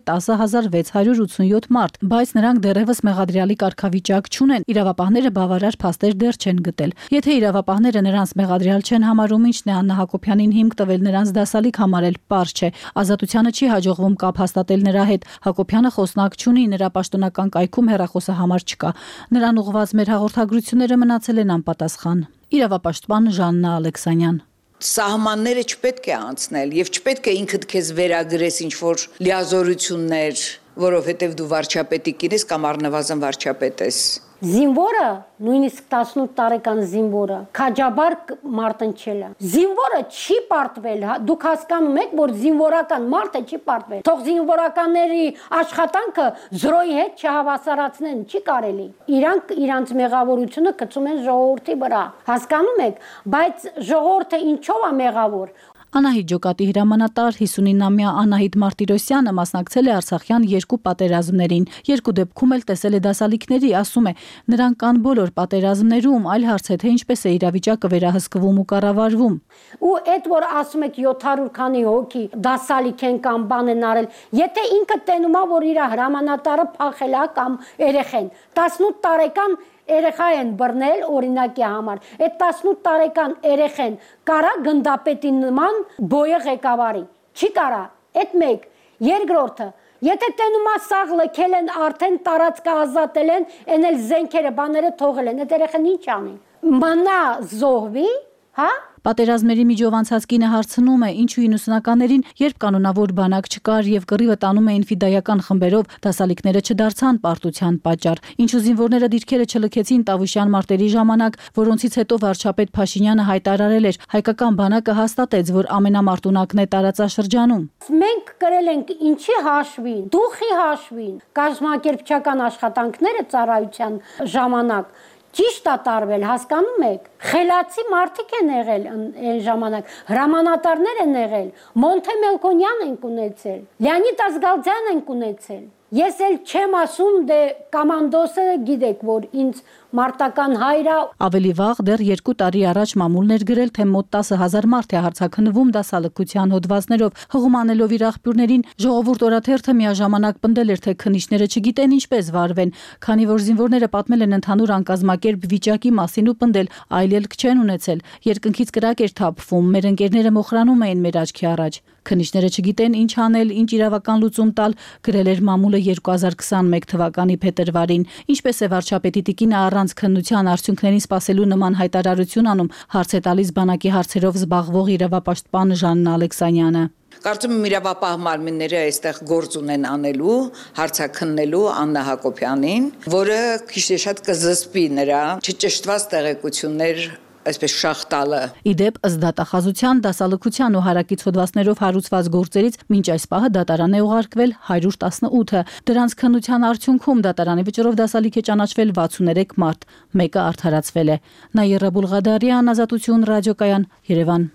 10687 մարդ, բայց նրանք դեռևս մեղադրյալի կարգավիճակ չունեն, իրավապահները բավարար փաստեր դեռ չեն գտել։ Եթե իրավապահները նրանց մեղադրյալ չեն համարում, ինչն է Աննա Հակոբյանին հիմք տվել նրանց դասալիկ համարել, պարզ չէ։ Ազատությանը չի հաջողվում կապ հաստատել նրա հետ։ Հակոբյանը խոսնակ չունի, նրա պաշտոնական կայքում հեռախոսահամար չկա։ Նրան ուղղված մեր հաղորդագրությունները մնացել են անպատասխան։ Իրավապաշտպան Ժաննա Ալեքսանյան Սահմանները չպետք է անցնել եւ չպետք է ինքդ քեզ վերագրես ինչ որ լիազորություններ, որովհետեւ դու վարչապետի կին ես կամ առնվազն վարչապետ ես։ Զինվորը, նույնիսկ 18 տարեկան զինվորը, քաջաբար մարտնչել է։ Զինվորը չի պարտվել, դուք հասկանում եք, որ զինվորական մարդը չի պարտվել։ Թող զինվորականների աշխատանքը զրոյի հետ չհավասարացնեն, չի կարելի։ Իրանք իրանց մեղավորությունը գցում են ժողովրդի վրա։ Հասկանում եք, բայց ժողովուրդը ինչով է մեղավոր։ Անահիտ Ջոկատի հրամանատար 59-ամյա Անահիտ Մարտիրոսյանը մասնակցել է Արցախյան 2 պատերազմներին։ Երկու դեպքում էլ տեսել է դասալիկների, ասում է, նրանք կան բոլոր պատերազմներում, այլ հարց է, թե ինչպես է իրավիճակը վերահսկվում ու կառավարվում։ Ու այդ որ ասում եք 700 քանի հոգի դասալիկ են կամ բան են արել, եթե ինքը տենում է, որ իր հրամանատարը փախել է կամ երեխեն, 18 տարեկան երեխա են բռնել օրինակի համար։ Այդ 18 տարեկան երեխեն կարա գնդապետի նման բոյը ղեկավարի։ Չի կարա։ Այդ մեկ։ Երկրորդը, եթե տենում է սաղ լքել են, արդեն տարածքը ազատել են, այն էլ զենքերը, բաները թողել են, այդ երեխան ինչ անի։ Մնա զոհվի, հա։ Պատերազմների միջով անցած կինը հարցնում է, ինչու 90-ականներին, երբ կանոնավոր բանակ չկար եւ կռիվը տանում էին ֆիդայական խմբերով, դասալիկները չդարձան պարտության պատճառ, ինչու զինվորները դիրքերը չլքեցին Տավուշյան մարտերի ժամանակ, որոնցից հետո վարչապետ Փաշինյանը հայտարարել էր, հայկական բանակը հաստատեց, որ ամենամարտունակն է տարածաշրջանում։ Մենք կրել ենք ինչի հաշվին, դուխի հաշվին, կազմակերպչական աշխատանքները ծառայության ժամանակ ճիշտ է տարվել, հասկանում եք։ Խելացի մարդիկ են եղել այն ժամանակ, հրամանատարներ են եղել, Մոնթե Մելքոնյան են ունեցել, Լեոնիդ Ազգալձյան են ունեցել։ Ես էլ չեմ ասում, դե կոմանդոսը գիտեք, որ ինձ մարտական հայրը։ Ավելի վաղ դեռ 2 տարի առաջ մամուլն էր գրել, թե մոտ 10000 մարդ է հարձակնվում դասալքության հոդվածներով, հղումանելով իր աղբյուրներին, ժողովուրդ օրաթերթը միաժամանակ պնդել էր, թե քննիչները չգիտեն ինչպես վարվեն, քանի որ զինվորները պատմել են ընդհանուր անկազմակերպ վիճակի մասին ու պնդել, այլ ելք չեն ունեցել, երկնքից կրակ էր թափվում, մեր ընկերները մոխրանում էին մեր աչքի առաջ։ Քննիչները չգիտեն ինչ անել, ինչ իրավական լուծում տալ, գրել էր մամուլը 2021 թվականի փետրվարին։ Ինչպես է վարչապետի տիկինը առանց քննության արդյունքներին սպասելու նման հայտարարություն անում, հարց է տալիս բանակի հարցերով զբաղվող իրավապաշտպան Ժաննա Ալեքսանյանը։ Կարծում եմ իրավապահ մարմինները այստեղ գործ ունեն անելու, հարցաքննելու Աննա Հակոբյանին, որը քիչ շատ կզսպի նրա չճշտված տեղեկություններ այսպես շախտալը։ Իդեպ ըստ դատախազության, դասալքության ու հարակից հոդվածներով հարուցված գործերից մինչ այս պահը դատարան է ուղարկվել 118-ը։ Դրանց քննության արդյունքում դատարանի վճռով դասալիք է ճանաչվել 63 մարդ, մեկը արդարացվել է։ Նաիրա Բուլղադարյան, Ազատություն ռադիոկայան, Երևան։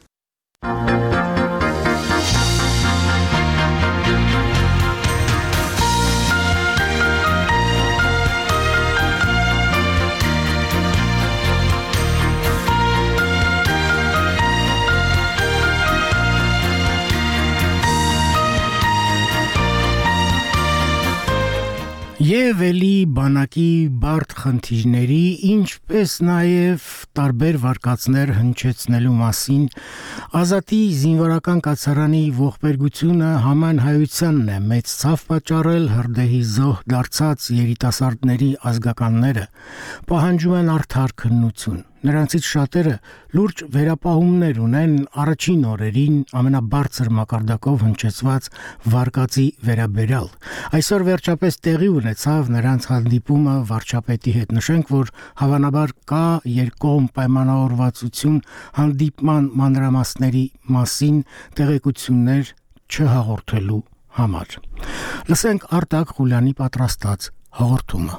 Եվ էլի բանակի բարդ խնդիրների, ինչպես նաև տարբեր վարկածներ հնչեցնելու մասին Ազատի զինվորական կացարանի ողբերգությունը համանհայությանն է մեծ ցավ պատճառել հրդեհի զոհ դարձած երիտասարդների ազգականները պահանջում են արդար քննություն Նրանցից շատերը լուրջ վերապահումներ ունեն առաջին օրերին ամենաբարձր մակարդակով հնչեցված վարկածի վերաբերյալ։ Այսօր վերջապես տեղի ունեցավ նրանց հանդիպումը վարչապետի հետ։ Նշենք, որ հավանաբար կա երկկողմ պայմանավորվածություն հանդիպման մանրամասների մասին տեղեկություններ չհաղորդելու համար։ Լսենք Արտակ Ղուլյանի պատրաստած հաղորդումը։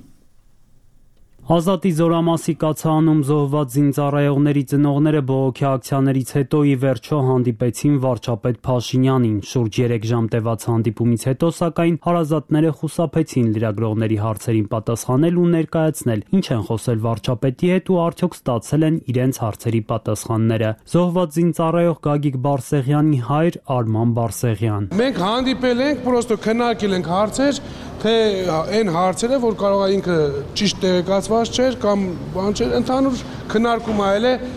Ազատի զորամասի կացանում զոհված զինծառայողների ծնողները բողոքի ակցիաներից հետո ի վերջո հանդիպեցին վարչապետ Փաշինյանին։ Շուրջ 3 ժամ տևած հանդիպումից հետո, սակայն հարազատները խուսափեցին լրագրողների հարցերին պատասխանել ու ներկայացնել, ինչ են խոսել վարչապետի հետ ու արդյոք ստացել են իրենց հարցերի պատասխանները։ Զոհված զինծառայող Գագիկ Բարսեղյանի հայր Արման Բարսեղյան։ Մենք հանդիպել ենք, պրոստո քննարկել ենք հարցեր, թե այն հարցերը, որ կարող է ինքը ճիշտ տեղեկացված չէր կամ բան չէր, ընդհանուր քննարկում այլ է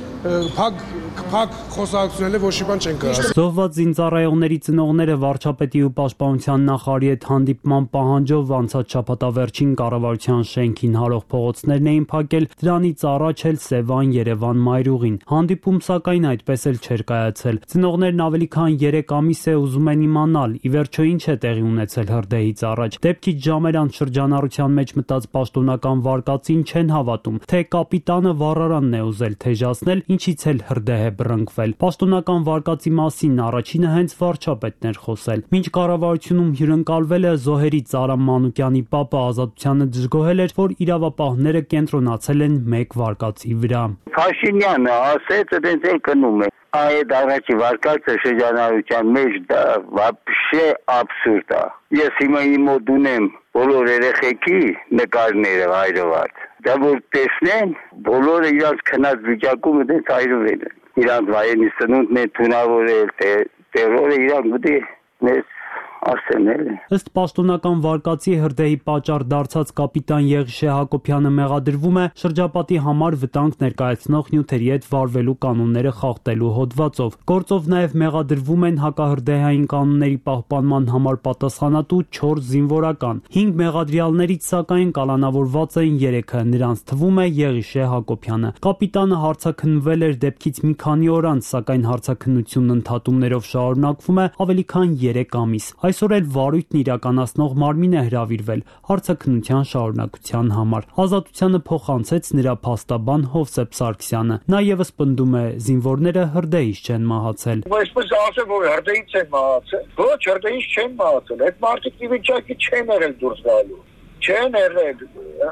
փակ խոսակցությունել է ոչ մի բան չեն կարա։ Զոհված զինծառայողների ծնողները վարչապետի ու պաշտպանության նախարարի հետ հանդիպման պահանջով անցած շաբաթավերջին կառավարության շենքին հարող փողոցներն էին փակել, դրանից առաջ էլ Սևան, Երևան, Մայրուղին։ Հանդիպում սակայն այդպես էլ չէր կայացել։ Ծնողներն ավելի քան 3 ամիս է ուզում են իմանալ, ի վերջո ինչ է տեղի ունեցել հրդեհից առաջ։ Դեպքից ժամեր անց շրջանառության մեջ մտած պաշտոնական վարկածին չեն հավատում, թե կապիտանը վառարանն է ուզել թեժացնել, ինչից էլ հրդեհ է բռնկվել։ Պաշտոնական վարկածի մասին առաջինը հենց վարչապետն էր խոսել։ Մինչ կառավարությունում հյուրընկալվել է զոհերից Արամ Մանուկյանի պապը Ազատությանը դժգոհել էր, որ իրավապահները կենտրոնացել են մեկ վարկածի վրա։ Փաշինյանը ասեց, դենց էլ կնում է։ Այդ առաջի վարկածը շրջանառության մեջ դա вообще абսուրդ է։ Ես հիմա իմ մոտ ունեմ բոլոր երեխեքի նկարները հայրված։ Դա որ տեսնեն, բոլորը իրանց քնած վիճակում դենց հայրվել են։ Իրանց վայրենի սնունդն է թունավորել, տերորը իրանք գտի մեզ ասենել։ Ըստ պաշտոնական վարկածի հրդեհի պատճառ դարձած կապիտան Եղիշե Հակոբյանը մեղադրվում է շրջապատի համար վտանգ ներկայացնող նյութերի հետ վարվելու կանոնները խախտելու հոդվածով։ Գործով նաև մեղադրվում են հակահրդեհային կանոնների պահպանման համար պատասխանատու 4 զինվորական։ 5 մեղադրյալներից սակայն կալանավորված են 3-ը, նրանց թվում է Եղիշե Հակոբյանը։ Կապիտանը հարցաքննվել էր դեպքից մի քանի օր անց, սակայն հարցաքննությունն ընդհատումներով շարունակվում է ավելի քան 3 ամիս։ Այսօր էլ վարույթն իրականացնող մարմին է հրավիրվել հարցաքննության շարունակության համար։ Ազատությանը փոխանցեց նրա փաստաբան Հովսեփ Սարգսյանը։ Նա եւս պնդում է, զինվորները հրդեհից չեն մահացել։ Այսպես ասեմ, որ հրդեհից են մահացել։ Ոչ, հրդեհից չեն մահացել։ Այդ մարդիկ վիճակի չեն եղել դուրս գալու։ Չեն եղել։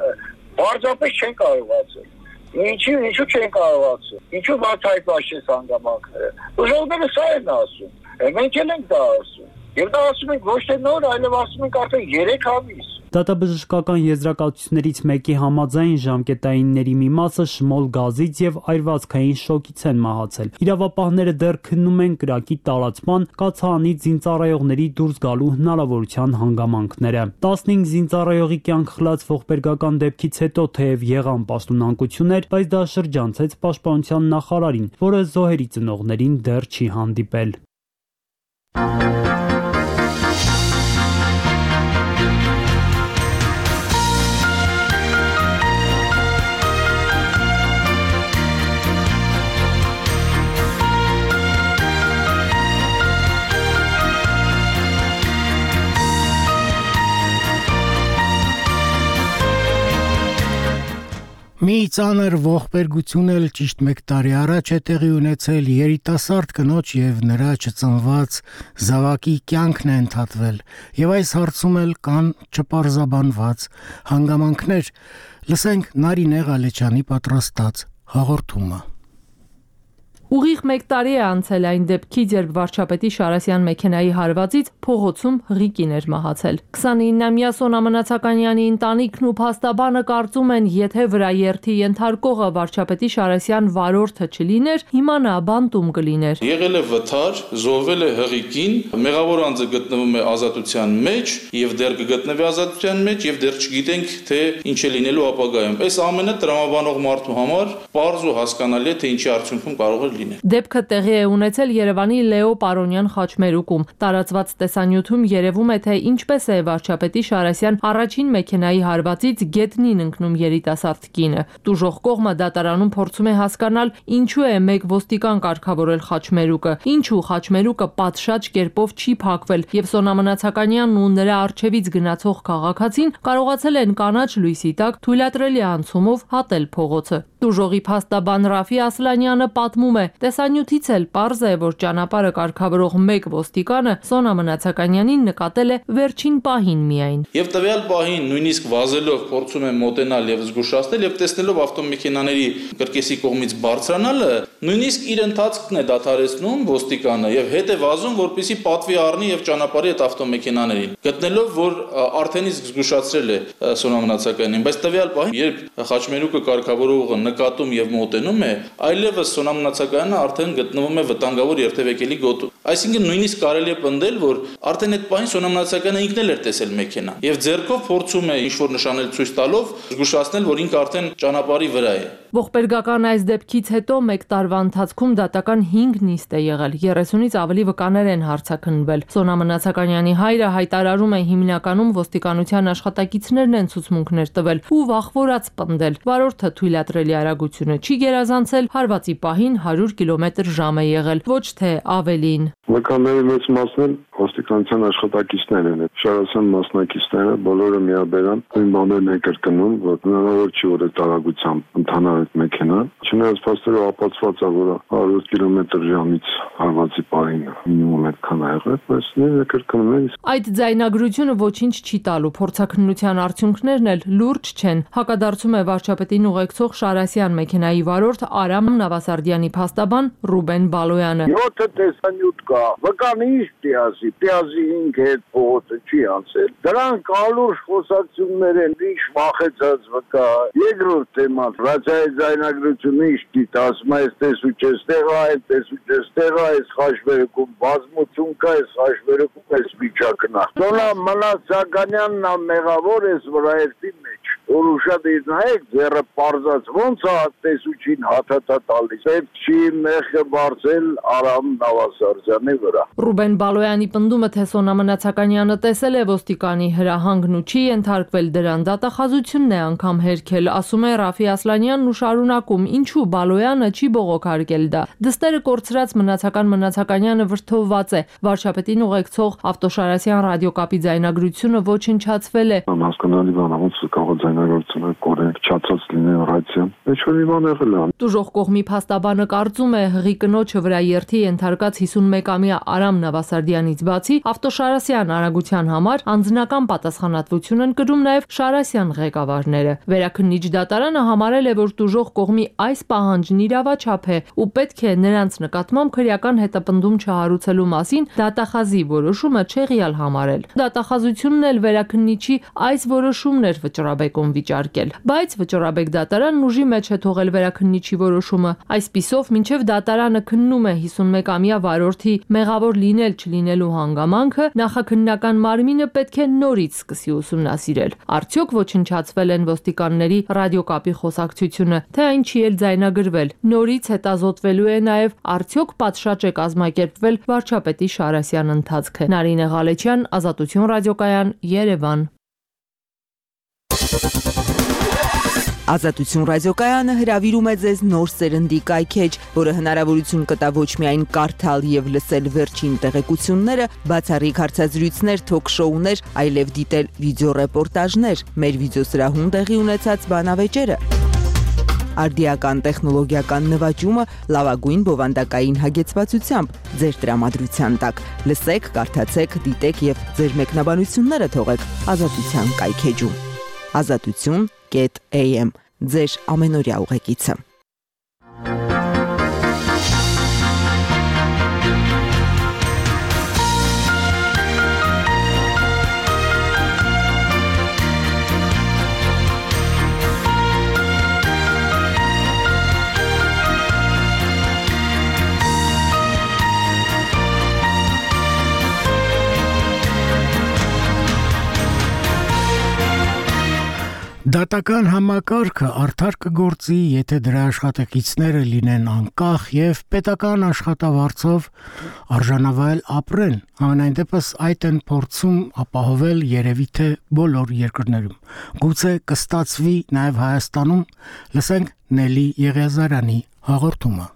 Պարզապես չեն կարողացել։ Ինչու չեն կարողացել։ Ինչու բացահայտված չեն հանգամանքները։ Ուժողները սա են ասում։ Մենք էլ ենք դա ասում։ Եվ դա ասում ենք ոչ թե նոր, այլև ասում ենք արդեն 3 ամիս։ Դատաբժշկական եզրակացություններից մեկի համաձայն ժամկետայինների մի մասը շմոլ գազից եւ այրվածքային շոկից են մահացել։ Իրավապահները դեռ քննում են կրակի տարածման, կացարանից զինծառայողների դուրս գալու հնարավորության հանգամանքները։ 15 զինծառայողի կյանք խլած ողբերգական դեպքից հետո թեև եղան պաշտոնանկություններ, բայց դա շրջանցեց պաշտպանության նախարարին, որը զոհերի ծնողներին դեռ չի հանդիպել։ Մի ծանր ողբերգություն էլ ճիշտ 1 տարի առաջ է տեղի ունեցել երիտասարդ կնոջ եւ նրա չծնված զավակի կյանքն է ընդհատվել եւ այս հարցում էլ կան չպարզաբանված հանգամանքներ։ Լսենք Նարինե Ղալեչյանի պատրաստած հաղորդումը։ Ուղիղ 1 տարի է անցել այն դեպքից, երբ վարչապետի Շարասյան մեքենայի հարվածից փողոցում ղիկին էր մահացել։ 29-ամյա Սոնա Մնացականյանի ընտանիքն ու փաստաբանը կարծում են, եթե վրաերթի ենթարկողը վարչապետի Շարասյան վարորդը չլիներ, հիմա նա բանտում կլիներ։ Եղել է վթար, զոհվել է հղիկին, մեղավոր անձը գտնվում է ազատության մեջ եւ դեռ կգտնվի ազատության մեջ եւ դեռ չգիտենք թե ինչ է լինելու ապագայում։ Այս ամենը տրամաբանող մարդու համար պարզ ու հասկանալի է թե ինչի արդյունքում կարող է լինել։ Դեպքը տեղի է ունեցել Երևանի Լեո Պարոնյան խաչմերուկում։ Տարածված տեսանյութում երևում է, թե ինչպես է վարչապետի Շարասյան առաջին մեքենայի հարվածից գետնին ընկնում երիտասարդ կինը։ Տուժող կողմը դատարանում փորձում է հասկանալ, ինչու է մեկ ոստիկան կարգավորել խաչմերուկը, ինչու խաչմերուկը պատշաճ կերպով չի փակվել, եւ Սոնա Մնացականյանն ու նրա առջևից գնացող քաղաքացին կարողացել են կանաչ լույսի տակ թույլատրելի անցումով հատել փողոցը։ Տուժողի փաստաբան Ռաֆի Ասլանյանը պատմում է. տեսանյութից էլ պարզ է, որ ճանապարհը կարգավորող մեկ ոստիկանը Սոնա Մնացականյանին նկատել է վերջին պահին միայն։ Եվ տվյալ պահին նույնիսկ վազելով փորձում է մոտենալ եւ զգուշացնել եւ տեսնելով ավտոմեքենաների կրկեսի կողմից բարձրանալը, նույնիսկ իր ընթացքն է դադարեցնում ոստիկանը եւ հետ է վազում, որպեսզի պատվի առնի եւ ճանապարհի այդ ավտոմեքենաներին, գտնելով, որ արդեն իսկ զգուշացրել է Սոնա Մնացականյանին, բայց տվյալ պահին, երբ խաչմերուկը կարգավորողը նկատում եւ մոտենում է, այլևս Սոնա Մնացականյանը արդեն գտնվում է վտանգավոր երթևեկելի գոտում։ Այսինքն նույնիսկ կարելի է պնդել, որ արդեն այդ պահին Սոնա Մնացականը ինքն էլ էր տեսել մեքենան եւ ձեռքով փորձում է ինչ-որ նշանել ցույց տալով զգուշացնել, որ ինքը արդեն ճանապարհի վրա է։ Ողբերգական այս դեպքից հետո 1 տարվա ընթացքում դատական 5 նիստ է եղել, 30-ից ավելի վկաներ են հարցաքննվել։ Սոնա Մնացականյանի հայրը հայտարարում է հիմնականում ոստիկանության աշխատակիցներն են ցուցմունքներ տվել ու վախվորած պնդել։ Վարորդը թույլատրելի արագությունը չի գերազանցել, հարվածի պահին 100 կմ/ժ է եղել, ոչ թե ավելին։ Վկաների մեծ մասն էլ ոստիկանության աշխատակիցներ են։ Շարասյան մասնակիցները բոլորը միաբերան այն բաներն են կրկնում, որ հնարավոր չի որ այդ արագությամբ ընթանա այդ մեքենան։ Չնայած փաստերը ապացված է, որ 100 կմ/ժ-ից հարվածի պահին մինիմում այդքան է եղել, բայց նույնը կրկնում են։ Այդ ձայնագրությունը ոչինչ չի տալու, փորձաքննության արդյունքներն էլ լուրջ չեն։ Հակադարձում է վարչապետին ուղեկցող Շարասյան մեքենայի վարորդ Արամ Նավասարդյանի փաստաբան Ռուբեն Բալոյանը։ 7 տեսանյութ կա, վկան ինչ տիազի 5 հետ փողոցը չի անցել։ Դրանք ալուրջ խոսակցություններ են, ինչ վախեցած վկա։ Երկրորդ թեման, ռադիոյի ձայնագրությունը ինչ դիտա, ասում է, տեսու չես տեղա, տեսու չես տեղա, այս խաչմերուկում բազմություն կա, այս խաչմերուկում այս վիճակն է։ Սոնա Մնացականյանն ամեղավոր էս վրայերթի մեջ, որ ուշադիր նայեք, ձեռը պարզած ոնց է տեսուչին հաթաթա տալիս։ Պետք չի մեղքը բարձել Արամ Նավասարդյանի վրա։ Ռուբեն Բալոյանի պնդումը, թե Սոնա Մնացականյանը տեսել է ոստիկանի հրահանգն ու չի ենթարկվել դրան, դատախազությունն է անգամ հերքել, ասում է Ռաֆի Ասլանյանն ու շարունակում, ինչու Բալոյանը չի բողոքարկել դա։ Դստերը կորցրած Մնացականյանը վրդովված է, վարչապետին ուղեկցող Ավտոշարասյան ռադիոկապի ձայնագրությունը ոչնչացվել է։ Անհասկանալի բան է, ոնց կարող ձայնագրությունը կորել, չացած լինել ռադիոն։ Ինչ որ բան եղել է։ Տուժող կողմի փաստաբանը կարծում է, հղի կնոջը վրաերթի ենթարկած 51-ամյա Արամ Նավասարդյանից բացի Ավտոշարասյան արագության համար անձնական պատասխանատվություն են կրում նաև Շարասյան ղեկավարները։ Վերաքննիչ դատարանը համարել է, որ տուժող կողմի այս պահանջն իրավաչափ է ու պետք է նրանց նկատմամբ քրեական հետապնդում չհարուցելու մասին դատախազի որոշումը չեղյալ համարել։ Դատախազությունն էլ վերաքննիչի այս որոշումն էր վճռաբեկում վիճարկել, բայց վճռաբեկ դատարանն ուժի մեջ է թողել վերաքննիչի որոշումը։ Այսպիսով, մինչև դատարանը քննում է 51-ամյա վարորդի մեղավոր լինել չլինելու հանգամանքը, նախաքննական մարմինը պետք է նորից սկսի ուսումնասիրել։ Արդյոք ոչնչացվել են ոստիկանների ռադիոկապի խոսակցությունը, թե այն չի էլ ձայնագրվել։ Նորից հետազոտվելու է նաև արդյոք պատշաճ է կազմակերպվել վարչապետի Շարասյան ընթացքը։ Նարինե Ղալեչյան, Ազատություն ռադիոկայան, Երևան։ Ազատություն ռադիոկայանը հրավիրում է ձեզ նոր սերնդի կայքեջ, որը հնարավորություն կտա ոչ միայն կարդալ եւ լսել վերջին տեղեկությունները, բացառիկ հարցազրույցներ, թոք-շոուներ, այլև դիտել վիդեոռեպորտաժներ, մեր վիդեոսրահում տեղի ունեցած բանավեճերը։ Արդիական տեխնոլոգիական նվաճումը լավագույն բովանդակային հագեցվածությամբ ձեր տրամադրության տակ։ Լսեք, կարդացեք, դիտեք եւ ձեր մեկնաբանությունները թողեք Ազատության կայքեջում։ Azatutun.am ձեր ամենօրյա ուղեկիցը։ Դատական համակարգը արդար կգործի, եթե դրա աշխատակիցները լինեն անկախ եւ պետական աշխատավարձով արժանավայել ապրեն, համենայն դեպս այդ են փորձում ապահովել երևի թե բոլոր երկրներում։ Գուցե կստացվի նաեւ Հայաստանում, լսենք Նելի Եղիազարյանի հաղորդումը։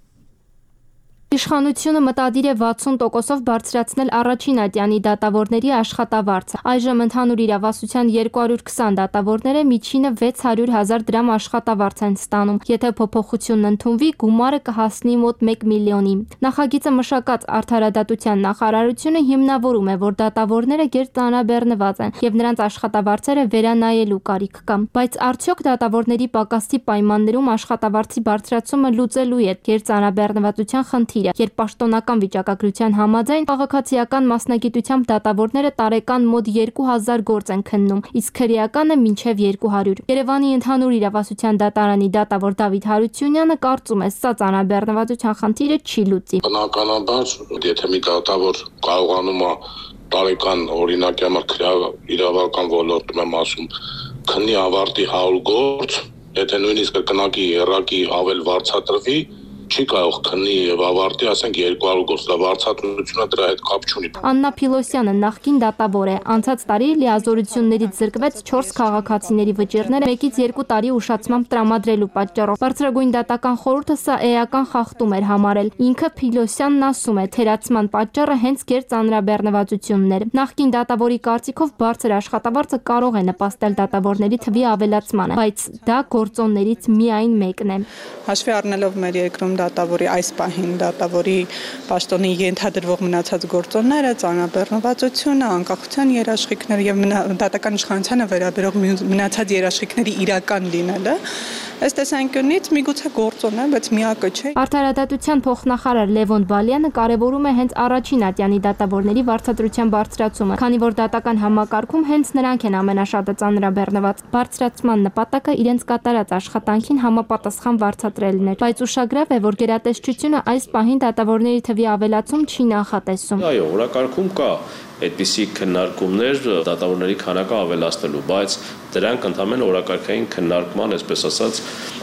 Իշխանությունը մտադիր է 60%-ով բարձրացնել առաջին ատյանի դատավորների աշխատավարձը։ Այժմ ընդհանուր իրավասության 220 դատավորները միջինը 600,000 դրամ աշխատավարձ են ստանում։ Եթե փոփոխությունն ընդունվի, գումարը կհասնի մոտ 1 միլիոնի։ Նախագիծը մշակած Արդարադատության նախարարությունը հիմնավորում է, որ դատավորները գերծանրաբեռնված են եւ նրանց աշխատավարձերը վերանայելու կարիք կա։ Բայց արդյոք դատավորների պակասի պայմաններում աշխատավարձի բարձրացումը լուծելու է գերծանրաբեռնվածության խնդիրը։ Երբ պաշտոնական վիճակագրության համաձայն քաղաքացիական մասնագիտությամբ դատավորները տարեկան մոտ 2000 գործ են քննում, իսկ քրեականը մինչև 200։ Երևանի ընդհանուր իրավասության դատարանի դատավոր Դավիթ Հարությունյանը կարծում է, սա ծանրաբեռնվածության խնդիրը չի լուծի։ Բնականաբար, եթե մի դատավոր կարողանում է տարեկան օրինակի համար իրավական ոլորտում եմ ասում, քննի ավարտի 100 գործ, եթե նույնիսկ կնակի երակի ավել վարձատրվի, չի կարող քննի եւ ավարտի, ասենք 200 գործ, դա վարձատրությունը դրա հետ կապ չունի։ Աննա Փիլոսյանը նախկին դատավոր է։ Անցած տարի լիազորություններից զրկվեց 4 քաղաքացիների վճիռները 1-ից 2 տարի ուշացմամբ տրամադրելու պատճառով։ Բարձրագույն դատական խորհուրդը սա էական խախտում էր համարել։ Ինքը Փիլոսյանն ասում է, թերացման պատճառը հենց գերծանրաբեռնվածությունն էր։ Նախկին դատավորի կարծիքով բարձր աշխատավարձը կարող է նպաստել դատավորների թվի ավելացմանը, բայց դա գործոններից միայն մեկն է։ Հաշվի առնելով մեր երկրում դատավորի այս պահին դատավորի պաշտոնի ենթադրվող մնացած գործոնները, ծանրաբեռնվածությունը, անկախության երաշխիքները եւ դատական իշխանությանը վերաբերող մնացած երաշխիքների իրական լինելը, ըստ տեսանկյունից միգուցե գործոն է, բայց միակը չէ։ Արդարադատության փոխնախարար Լևոն Բալյանը կարևորում է հենց առաջին ատյանի դատավորների վարձատրության բարձրացումը, քանի որ դատական համակարգում հենց նրանք են ամենաշատը ծանրաբեռնված։ Բարձրացման նպատակը իրենց կատարած աշխատանքին համապատասխան վարձատրելն էր, բայց ուշագրավ է, որ գերատեսչությունը այս պահին դատավորների թվի ավելացում չի նախատեսում։ Այո, օրակարգում կա այդպիսի քննարկումներ դատավորների քանակը ավելացնելու, բայց դրանք ընդհանրապես օրակարգային քննարկման, այսպես ասած,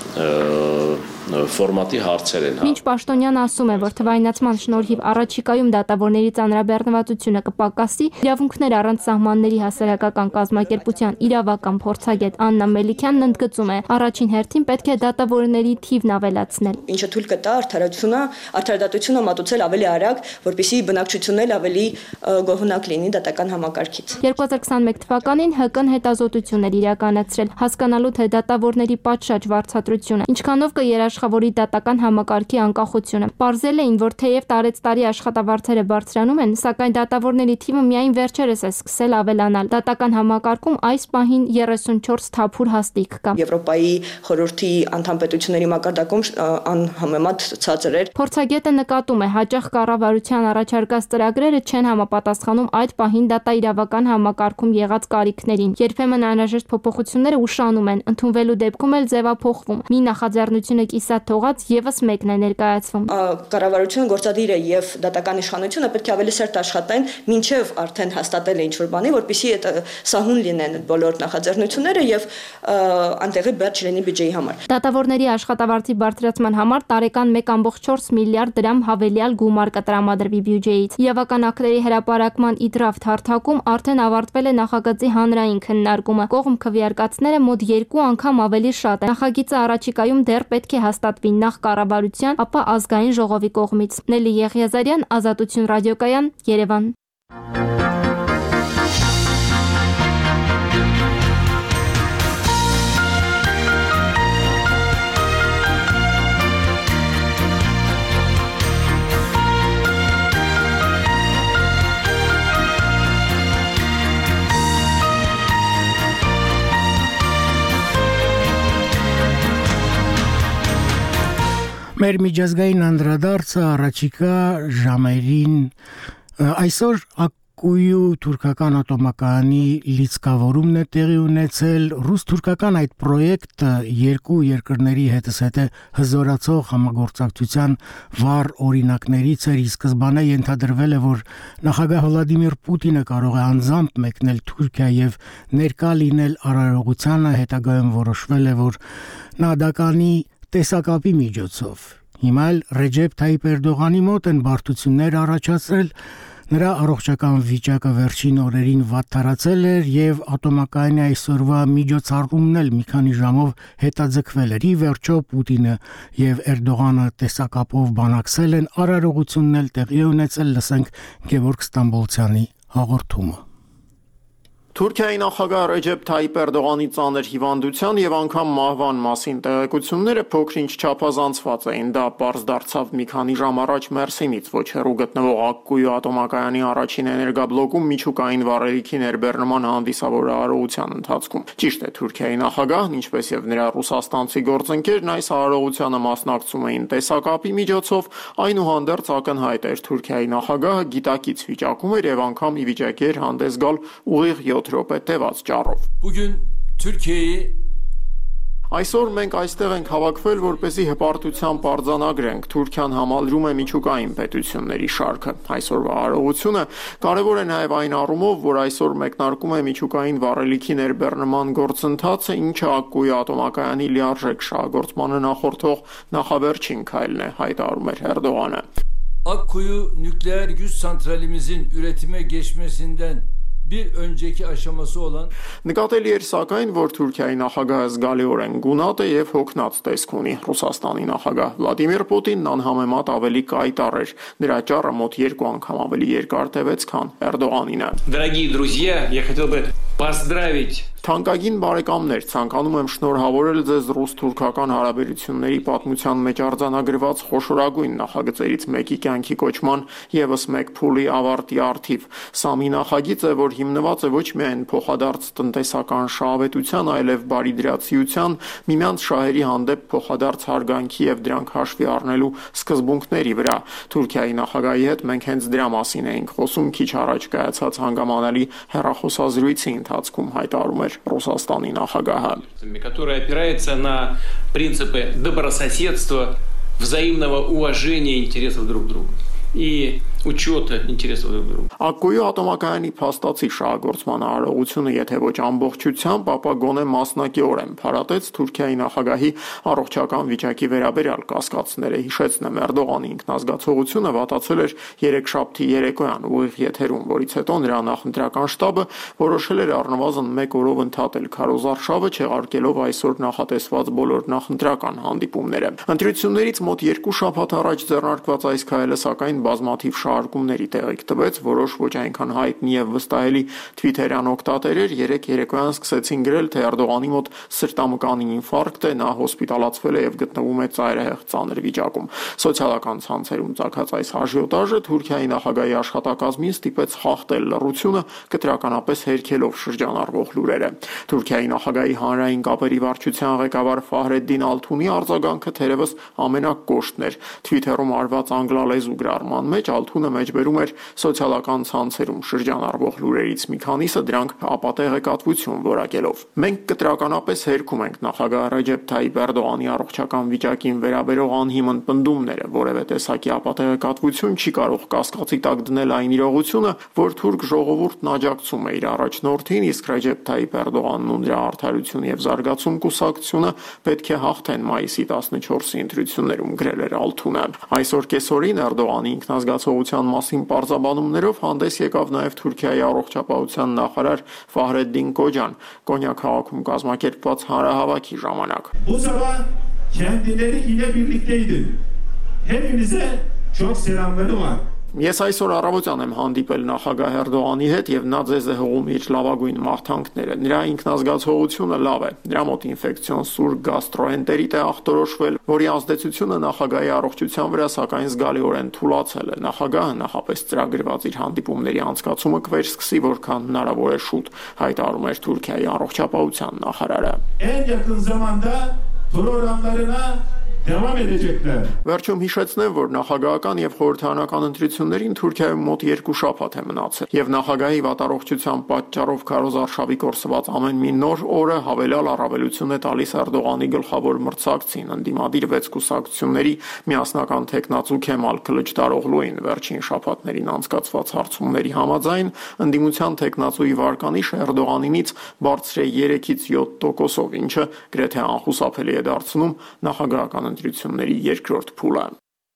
ֆորմատի հարցեր են։ Մինչ Պաշտոնյանը ասում է, որ թվայնացման շնորհիվ առաջիկայում դատավորների ծանրաբեռնվածությունը կպակասի, իրավունքներ առանց սահմանների հասարակական կազմակերպության իրավական փորձագետ Աննա Մելիքյանն ընդգծում է, առաջին հերթին պետք է դատավորների թիվն ավելացնել։ Ինչը թույլ կտա արդարադատությունը մատուցել ավելի արագ, որպեսզի բնակչությունն էլ ավելի գոհունակ լինի դատական համակարգից։ 2021 թվականին ՀԿ-ն հետազոտություն էր իրականացրել, հասկանալու թե դատավորների պատշաճ վարձատրությունը ինչքանով կերաշխավորի դատական համակարգի անկախությունը։ Պարզել էին, որ թեև տարեցտարի աշխատավարձերը բարձրանում են, սակայն դատավորների թիվը միայն վերջերս է սկսել ավելանալ։ Դատական համակարգում այս պահին 34 թափուր հաստիք կա։ Եվրոպայի խորհրդի անդամ պետությունների մակարդակում անհամեմատ ցածր էր։ Փորձագետը նկատում է, հաճախ կառավարության առաջարկած ծրագրերը չեն համապատասխանում այդ պահին դատաիրավական համակարգում եղած կարիքներին։ Երբեմն անհրաժեշտ փոփոխությունները ուշանում են, ընդունվելու դեպքում էլ ձևափոխվում։ Մի նախաձեռնությունը կիսատ թողած եւս մեկն է ներկայացվում։ Կառավարությունը գործադիր է եւ դատական իշխանությունը պետք է ավելի սերտ աշխատեն, մինչեւ արդեն հաստատել է ինչ-որ բանի, որպեսզի այդ սահուն լինեն բոլոր նախաձեռնությունները եւ անտեղի բերջ լինի բյուջեի համար։ Դատավորների աշխատավարձի բարձրացման համար տարեկան 1.4 միլիարդ դրամ հավելյալ գումար կտրամադրվի բյուջեից։ Իրավական ակտերի հրապարակման իդրաֆտ հարթակում արդեն ավարտվել է նախագծի հանրային քննարկումը։ Կողմ քվեարկածները մոտ 2 անգամ ավելի շատ են։ Նախագիծը առաջիկայում դեռ պետք է հաստատվի նախ կառավարության, ապա ազգային ժողովի կողմից։ Նելի Եղիազարյան, Ազատություն ռադիոկայան, Երևան։ Մեր միջազգային անդրադարձը առաջիկա ժամերին այսօր Ակկույու թուրքական ատոմակայանի լիցքավորումն է տեղի ունեցել։ Ռուս-թուրքական այդ պրոյեկտը երկու երկրների հետզհետե հզորացող համագործակցության վառ օրինակներից էր, իսկ սկզբանե ենթադրվել է, որ նախագահ Վլադիմիր Պուտինը կարող է անձամբ մեկնել Թուրքիա եւ ներկա լինել արարողությանը, հետագայում որոշվել է, որ նա դա կանի տեսակապի միջոցով։ Հիմա էլ Ռեջեփ Թայիպ Էրդողանի մոտ են բարդություններ առաջացրել, նրա առողջական վիճակը վերջին օրերին վատթարացել էր եւ ատոմակայանի այսօրվա միջոցառումն էլ մի քանի ժամով հետաձգվել էր։ Ի վերջո Պուտինը եւ Էրդողանը տեսակապով բանակցել են, արարողությունն էլ տեղի ունեցել, լսենք Գևորգ Ստամբոլցյանի հաղորդումը։ Թուրքիայի նախագահ Ռեջեփ Թայիպ Էրդողանի ծանր հիվանդության եւ անգամ մահվան մասին տեղեկությունները փոքր-ինչ չափազանցված էին։ Դա պարզ դարձավ մի քանի ժամ առաջ Մերսինից ոչ հեռու գտնվող Ակկույու ատոմակայանի առաջին էներգաբլոկում միջուկային վառելիքի ներբեռնման հանդիսավոր արարողության ընթացքում։ Ճիշտ է, Թուրքիայի նախագահն, ինչպես եւ նրա ռուսաստանցի գործընկերն այս արարողությանը մասնակցում էին տեսակապի միջոցով, այնուհանդերձ ակնհայտ էր Թուրքիայի նախագահը գիտակից վիճակում էր եւ անգամ ի վիճակի էր հանդես գալ ուղիղ 7 րոպե տևած ճառով։ Այսօր մենք այստեղ ենք հավաքվել, որպեսզի հպարտությամբ արձանագրենք Թուրքիան համալրում է միջուկային պետությունների շարքը։ Այսօրվա արարողությունը կարևոր է նաև այն առումով, որ այսօր մեկնարկում է միջուկային վառելիքի ներբեռնման գործընթացը, ինչը Ակկույու ատոմակայանի լիարժեք շահագործմանը նախորդող նախավերջին քայլն է, հայտարարում էր Էրդողանը։ Akkuyu nükleer güç santralimizin üretime geçmesinden bir önceki aşaması olan Նկատելի էր սակայն, որ Թուրքիայի նախագահը զգալիորեն գունատ է եւ հոգնած տեսք ունի։ Ռուսաստանի նախագահ Վլադիմիր Պուտինն անհամեմատ ավելի կայտառ էր։ Նրա ճառը մոտ 2 անգամ ավելի երկար տևեց, քան Էրդողանինը։ Дорогие друзья, я хотел бы поздравить Թանկագին բարեկամներ, ցանկանում եմ շնորհավորել ձեզ ռուս-թուրքական հարաբերությունների պատմության մեջ արձանագրված խոշորագույն նախագծերից մեկի կյանքի կոչման եւս մեկ փուլի ավարտի առթիվ։ Սա մի նախագիծ է, որ հիմնված է ոչ միայն փոխադարձ տնտեսական շահավետության, այլև բարիդրացիության, միմյանց շահերի հանդեպ փոխադարձ հարգանքի եւ դրանք հաշվի առնելու սկզբունքների վրա։ Թուրքիայի նախագահի հետ մենք հենց դրա մասին էինք խոսում քիչ առաջ կայացած հանգամանալի հեռախոսազրույցի ընթացքում, հայտարարում էր Ռուսաստանի նախագահը, которая опирается на принципы добрососедства, взаимного уважения интересов друг друга и учета интересов друг друга. Ակկույու ատոմակայանի փաստացի շահագործման արարողությունը, եթե ոչ ամբողջությամբ, ապա գոնե մասնակիորեն փարատեց Թուրքիայի նախագահի առողջական վիճակի վերաբերյալ կասկածները։ Հիշեցնեմ, Էրդողանի ինքնազգացողությունը վատացել էր երեքշաբթի երեկոյան ուղիղ եթերում, որից հետո նրա նախընտրական շտաբը որոշել էր առնվազն 1 օրով ընդհատել քարոզարշավը, չեղարկելով այսօր նախատեսված բոլոր նախընտրական հանդիպումները։ Ընտրություններից մոտ 2 շաբաթ առաջ ձեռնարկված այս քայլը սակայն բազմաթիվ շահարկումների տեղիք տվեց, որոշ ոչ այնքան հայտնի եւ վստահելի թվիթերյան օգտատերեր երեք երեկոյան սկսեցին գրել, թե Էրդողանի մոտ սրտամկանի ինֆարկտ է, նա հոսպիտալացվել է եւ գտնվում է ծայրահեղ ծանր վիճակում։ Սոցիալական ցանցերում ծագած այս աժիոտաժը Թուրքիայի նախագահի աշխատակազմին ստիպեց խախտել լռությունը, կտրականապես հերքելով շրջանառվող լուրերը։ Թուրքիայի նախագահի հանրային կապերի վարչության ղեկավար Ֆահրեդդին Ալթունի արձագանքը թերևս ամենակոշտն էր։ Թվիթերում արված անգլալեզու գրառման մեջ Ալթունը մեջբերում էր սոցիալական ցանցերում շրջանառվող լուրերից մի քանիսը դրանք ապատեղեկատվություն որակելով։ Մենք կտրականապես հերքում ենք նախագահ Ռեջեփ Թայիպ Էրդողանի առողջական վիճակին վերաբերող անհիմն պնդումները, որևէ տեսակի ապատեղեկատվություն չի կարող կասկածի տակ դնել այն իրողությունը, որ թուրք ժողովուրդն աջակցում է իր առաջնորդին, իսկ Ռեջեփ Թայիպ Էրդողանն ու նրա արդարություն եւ զարգացում կուսակցությունը պետք է հաղթեն մայիսի 14-ի ընտրություններում, գրել էր Ալթունը։ Այսօր կեսօրին Էրդողանի ինքնազգացողության մասին պարզաբանումներով հանդես եկավ նաև Թուրքիայի առողջապահության նախարար Ֆահրեդդին Կոջան Կոնյա քաղաքում կազմակերպված հանրահավաքի ժամանակ։ Bu sabah kendileri yine birlikteydi. Hepinize çok selamları var. Ես այսօր առավոտյան եմ հանդիպել նախագահ Էրդողանի հետ եւ նա ձեզ է հողում իր լավագույն մաղթանքները։ Նրա ինքնազգացողությունը լավ է։ Նրա մոտ ինֆեկցիոն սուր գաստրոենտերիտ է ախտորոշվել, որի ազդեցությունը նախագահի առողջության վրա սակայն զգալիորեն թուլացել է։ Նախագահը նախապես ծրագրված իր հանդիպումների անցկացումը կվերսկսի որքան հնարավոր է շուտ, հայտարարում էր Թուրքիայի առողջապահության նախարարը։ En yakın zamanda programlarına devam edecekler. Վերջում հիշեցնեմ, որ նախագահական եւ խորհրդարանական ընտրություններին Թուրքիայում մոտ 2 շաբաթ է մնացել, եւ նախագահի վատառողջության պատճառով քարոզարշավի կորսված ամեն մի նոր օրը հավելյալ առավելություն է տալիս Էրդողանի գլխավոր մրցակցին, ընդդիմադիր 6 կուսակցությունների միասնական տեխնացու Քեմալ Քլիչդարօղլուին վերջին շաբաթներին անցկացված հարցումների համաձայն ընդդիմության տեխնացուի վարկանիշը Էրդողանինից բարձր է 3-ից 7%-ով, ինչը գրեթե անխուսափելի է դարձնում նախագահական ընտրությունների երկրորդ փուլը։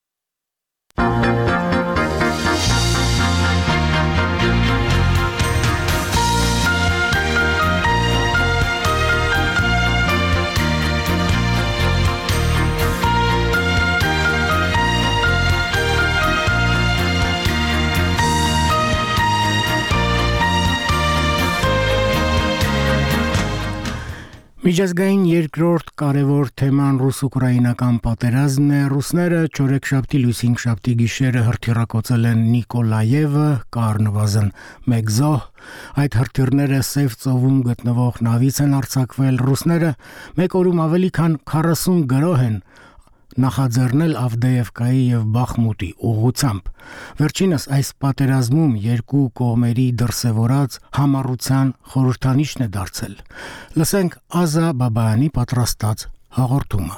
Միջազգային երկրորդ կարևոր թեման ռուս-ուկրաինական պատերազմն է։ Ռուսները չորեքշաբթի լույս 5-շաբթի գիշերը հրթիռակոծել են Նիկոլաևը, առնվազն 1 զոհ։ Այդ հրթիռները Սև ծովում գտնվող նավից են արձակվել։ Ռուսները մեկ օրում ավելի քան 40 գրոհ են նախաձեռնել Ավդեևկայի եւ Բախմուտի ուղղությամբ։ Վերջինս այս պատերազմում երկու կողմերի դրսևորած համառության խորհրդանիշն է դարձել։ Լսենք Ազա Բաբայանի պատրաստած հաղորդումը։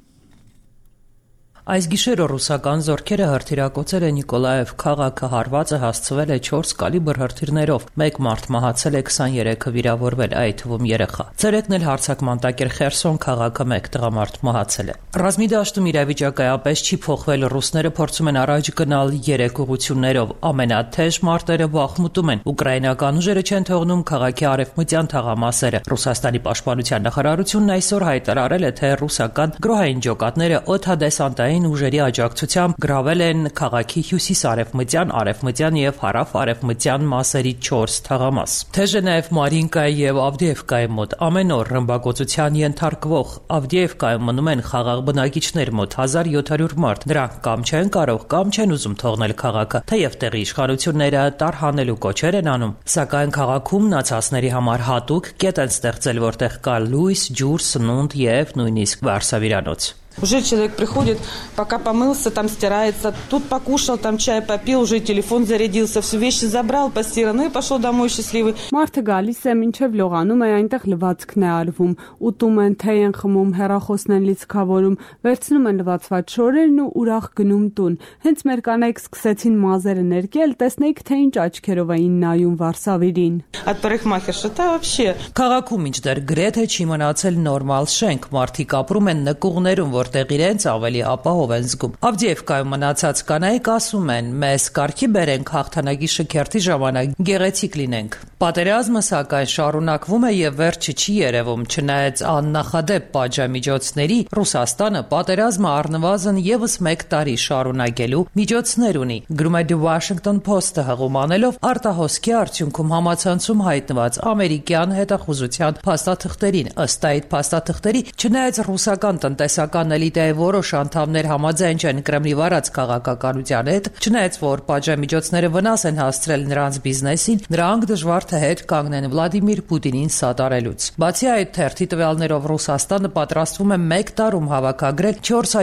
Այս գիշերը ռուսական զորքերը հրթիռակոծել են Նիկոլաև քաղաքը, հարվածը հասցվել է 4 կալիբր հրթիռներով, 1 մարդ մահացել է, 23-ը վիրավորվել, այդ թվում երեխա։ Ցերեկն էլ հարձակման տակ էր Խերսոն քաղաքը, 1 տղամարդ մահացել է։ Ռազմի դաշտում իրավիճակը այապես չի փոխվել, ռուսները փորձում են առաջ գնալ 3 ուղղություններով, ամենաթեժ մարտերը Բախմուտում են, ուկրաինական ուժերը չեն թողնում քաղաքի արևմտյան թաղամասերը։ Ռուսաստանի պաշտպանության նախարարությունն այսօր հայտարարել է, թե ռուսական գրոհային ջոկատները օդադեսանտային ուժերի աջակցությամբ գրավել են քաղաքի հյուսիս-արևմտյան, արևմտյան եւ հարավ-արևմտյան մասերի 4 թաղամաս։ Թեժ է նաեւ Մարինկայի եւ Ավդեևկայի մոտ ամեն օր ռմբակոծության ենթարկվող Ավդեևկայում մնում են խաղաղ բնակիչներ մոտ 1700 մարդ։ Նրանք կամ չեն կարող, կամ չեն ուզում թողնել քաղաքը, թեև տեղի իշխանությունները տարհանելու кոչեր են անում, սակայն քաղաքում մնացածների համար հատուկ կետ են ստեղծել, որտեղ կա լույս, ջուր, սնունդ եւ նույնիսկ վարսավիրանոց։ Уже человек приходит, пока помылся, там стирается, тут покушал, там чай попил, уже телефон зарядился, все вещи забрал, постирал, ну и пошел домой счастливый. Մարդը գալիս է մինչև լողանում է, այնտեղ լվացքն է արվում, ուտում են, թեյ են խմում, հեռախոսն են լիցքավորում, վերցնում են լվացված շորերն ու ուրախ գնում տուն։ Հենց մեր կանայք սկսեցին մազերը ներկել, տեսնեիք, թե ինչ աչքերով էին նայում Վարսավիրին։ От парикмахерши, да вообще. Քաղաքում ինչդեռ գրեթե չի մնացել նորմալ շենք, մարդիկ ապրում են նկուղներում, որտեղ իրենց ավելի ապահով են զգում։ Ավդեևկայում մնացած կանայք ասում են, մեզ կարգի բերենք հաղթանակի շքերթի ժամանակ գեղեցիկ լինենք։ Պատերազմը սակայն շարունակվում է եւ վերջը չի երևում, չնայած աննախադեպ պատժամիջոցների Ռուսաստանը պատերազմը առնվազն եւս 1 տարի շարունակելու միջոցներ ունի։ Գրում է The Washington Post-ը հղումանելով արտահոսքի արդյունքում համացանցում հայտնված ամերիկյան հետախուզության փաստաթղթերին։ Ըստ այդ փաստաթղթերի, չնայած ռուսական տնտեսական էլիտայի որոշ անդամներ համաձայն չեն Կրեմլի վարած քաղաքականության հետ, չնայած որ պատժամիջոցները վնաս են հասցրել նրանց բիզնեսին, նրանք դժվար թե հետ կանգնեն Վլադիմիր Պուտինին սատարելուց։ Բացի այդ, թերթի տվյալներով Ռուսաստանը պատրաստվում է 1 տարում հավաքագրել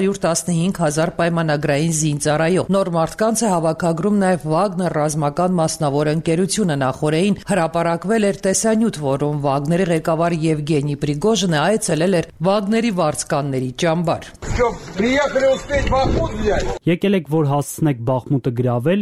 415,000 պայմանագրային զինծառայող։ Նոր մարդկանց է հավաքագրում նաև Վագներ ռազմական մասնավոր ընկերությունը, նախորդին հրապարակվել էր տեսանյութ, որում Վագների ղեկավար Եվգենի Պրիգոժինը այցելել էր Վագների վարձկանների ճամբար։ Եկել եք, որ հասցնեք Բախմուտը գրավել։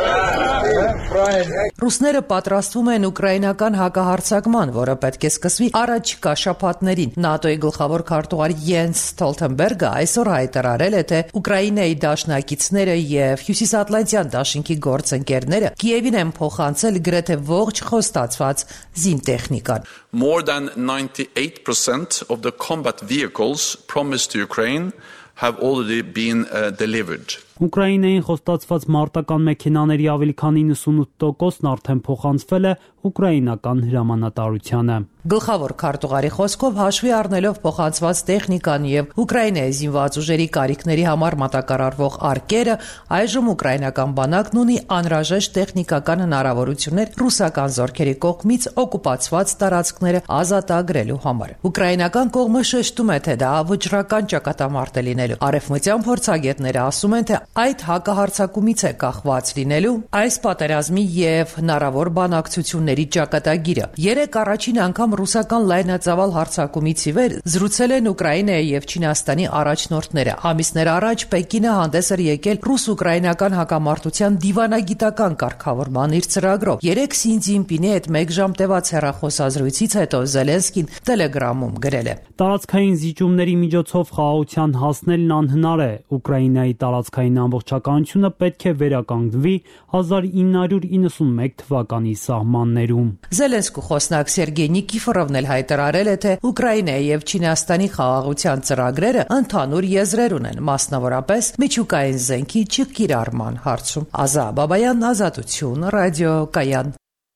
Ռուսները պատրաստվում են ուկրաինական հակահարձակման, որը պետք է սկսվի առաջիկա շաբաթներին։ ՆԱՏՕ-ի գլխավոր քարտուղար Յենս Ստոլտենբերգը այսօր հայտարարել է, թե Ուկրաինայի դաշնակիցները եւ Հյուսիսատլանտյան դաշինքի գործընկերները Կիևին են փոխանցել գրեթե ողջ խոստացված զինտեխնիկան։ More than 98% of the combat vehicles promised to Ukraine have already been delivered. Ուկրաինային խոստացված մարտական մեքենաների ավելի քան 98%-ն արդեն փոխանցվել է ուկրաինական հրամանատարությանը։ Գլխավոր քարտուղարի խոսքով հաշվի առնելով փոխանցված տեխնիկան եւ Ուկրաինայի զինված ուժերի կարիքների համար մատակարարվող արկերը, այժմ ուկրաինական բանակն ունի անհրաժեշտ տեխնիկական հնարավորություններ ռուսական զորքերի կողմից օկուպացված տարածքները ազատագրելու համար։ Ուկրաինական կողմը շեշտում է, թե դա վճռական ճակատամարտ է լինելու։ Արևմտյան փորձագետները ասում են, թե այդ հակահարձակումից է կախված լինելու այս պատերազմի եւ հնարավոր բանակցությունների ճակատագիրը։ Երեք առաջին անգամ ռուսական լայնածավալ հարձակումից ի վեր զրուցել են Ուկրաինայի եւ Չինաստանի առաջնորդները։ Ամիսներ առաջ Պեկինը հանդես էր եկել ռուս-ուկրաինական հակամարտության դիվանագիտական կարգավորման իր ծրագրով։ Երեք Սի Ցզինպինի հետ 1 ժամ տևած հեռախոսազրույցից հետո Զելենսկին Տելեգրամում գրել է. Տարածքային զիջումների միջոցով խաղաղության հասնելն անհնար է։ Ուկրաինայի տարածքային ամբողջականությունը պետք է վերականգնվի 1991 թվականի սահմաններում։ Զելենսկու խոսնակ Սերգեյ Նիկիֆորովն էլ հայտարարել է, թե Ուկրաինայի եւ Չինաստանի խաղաղության ծրագրերը ընդհանուր եզրեր ունեն, մասնավորապես միջուկային զենքի չկիրառման հարցում։ Ազա Բաբայան, Ազատություն, Ռադիո Կայան։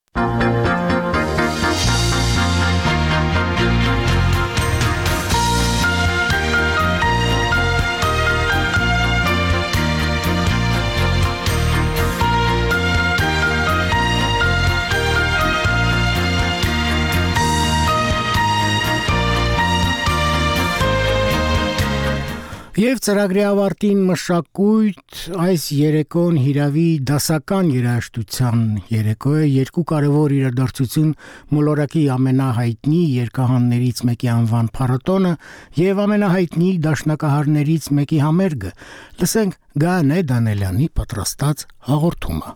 Եվ ծրագրի ավարտին մշակույթ այս երեկոն հիրավի դասական երաժշտության երեկո է, երկու կարևոր իրադարձություն մոլորակի ամենահայտնի երգահաններից մեկի անվան փառատոնը եւ ամենահայտնի դաշնակահարներից մեկի համերգը։ Լսենք Գանե Դանելյանի պատրաստած հաղորդումը։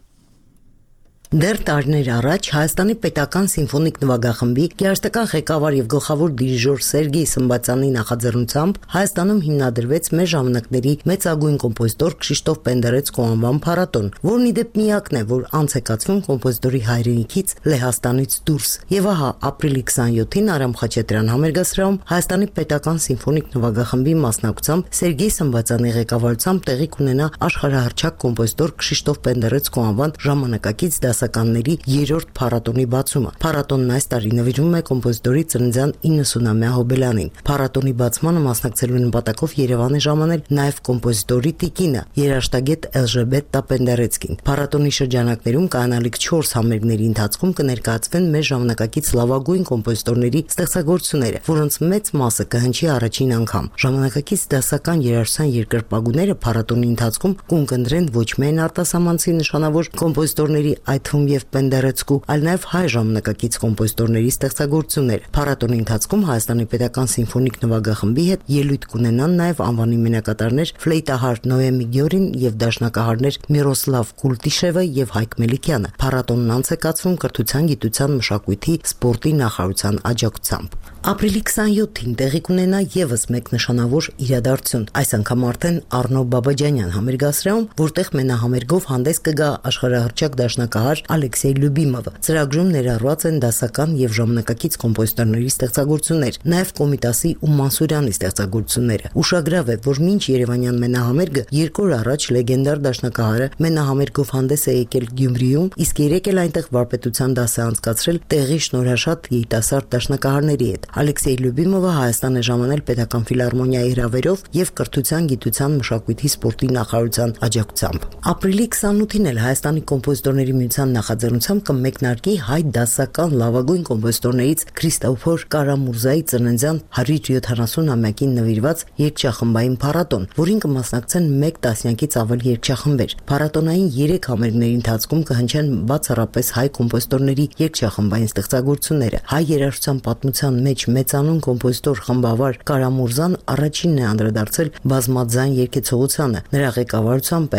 Դեռ տարիներ առաջ Հայաստանի պետական սիմֆոնիկ նվագախմբի գեղարվեստական ղեկավար եւ գլխավոր դիրիժոր Սերգեյ Սմբացյանի նախաձեռնությամբ Հայաստանում հիմնադրվեց մեր ժամանակների մեծագույն կոմպոզիտոր Քրիշտոֆ Պենդերեցկու անվան փառատոն, որն ի դեպ միակն է, որ անց է կացվում կոմպոզիտորի հայրենիքից Լեհաստանից դուրս։ Եվ ահա ապրիլի 27-ին Արամ Խաչատրյան համերգասրահում Հայաստանի պետական սիմֆոնիկ նվագախմբի մասնակցությամբ Սերգեյ Սմբացյանի ղեկավարությամբ տեղի կունենա աշխարհահռչակ կոմպոզիտոր Քրիշտոֆ Պենդերեցկու անվան ժամանակակից դասականների երրորդ փառատոնի բացումը։ Փառատոնն այս տարի նվիրվում է կոմպոզիտորի ծննդյան 90-ամյա հոբելյանին։ Փառատոնի բացմանը մասնակցելու նպատակով Երևան է ժամանել նաև կոմպոզիտորի տիկինը, երաժշտագետ Էլժբետա Պենդերեցկին։ Փառատոնի շրջանակներում կայանալիք 4 համերգների ընթացքում կներկայացվեն մեր ժամանակակից լավագույն կոմպոզիտորների ստեղծագործությունները, որոնց մեծ մասը կհնչի առաջին անգամ։ Ժամանակակից դասական երաժշտության երկրպագուները փառատոնի ընթացքում կունկնդրեն ոչ միայն արտասահմանցի նշանավոր կոմպոզիտորների, այդ թվում եւ Պենդերեցկու, այլ նաեւ հայ ժամանակակից կոմպոզիտորների ստեղծագործություններ։ Փառատոնի ընթացքում Հայաստանի պետական սիմֆոնիկ նվագախմբի հետ ելույթ կունենան նաեւ անվանի մենակատարներ ֆլեյտահար Նոեմի Գյորին եւ դաշնակահարներ Միրոսլավ Կուլտիշևը եւ Հայկ Մելիքյանը։ Փառատոնն անց է կացվում կրթության, գիտության, մշակույթի, սպորտի նախարարության աջակցությամբ։ Ապրիլի 27-ին տեղի կունենա եւս մեկ նշանավոր իրադարձություն։ Այս անգամ արդեն Արնո Բաբաջանյան համերգասրահում, որտեղ մենահամերգով հանդես կգա աշխարհահռչակ դաշնակահար Ալեքսեյ Լյուբիմովը։ Ծրագրում ներառված են դասական եւ ժամանակակից կոմպոզիտորների ստեղծագործություններ, նաեւ Կոմիտասի ու Մանսուրյանի ստեղծագործությունները։ Ուշագրավ է, որ մինչ Երևանյան մենահամերգը 2 օր առաջ լեգենդար դաշնակահարը մենահամերգով հանդես է եկել Գյումրիում, իսկ երեք էլ այնտեղ վարպետության դաս է անցկացրել տեղի շնորհաշատ երիտասարդ դաշնակահարների հետ։ Ալեքսեյ Լյուբիմովը Հայաստան է ժամանել պետական ֆիլհարմոնիայի հրավերով եւ կրթության, գիտության, մշակույթի, սպորտի նախարարության աջակցությամբ։ Ապրիլի 28-ին էլ Հայաստանի կոմպոզիտորների միության նախաձեռնությամբ կմեկնարկի հայ դասական լավագույն կոմպոզիտորներից Քրիստոֆոր Կարամուրզայի ծննդյան 170-ամյակին նվիրված երգչախմբային փառատոն, որին կմասնակցեն 1 տասնյակից ավել երգչախմբեր։ Փառատոնային 3 համերգների ընթացքում կհնչեն բացառապես հայ կոմպոզիտորների երգչախմբային ստեղծագործությունները։ Հայ երաժշտության պատմության մեջ մեծանուն կոմպոզիտոր խմբավար Կարամուրզան առաջինն է անդրադարձել բազմաձայն երգեցողությանը։ Նրա ղեկավարությամբ է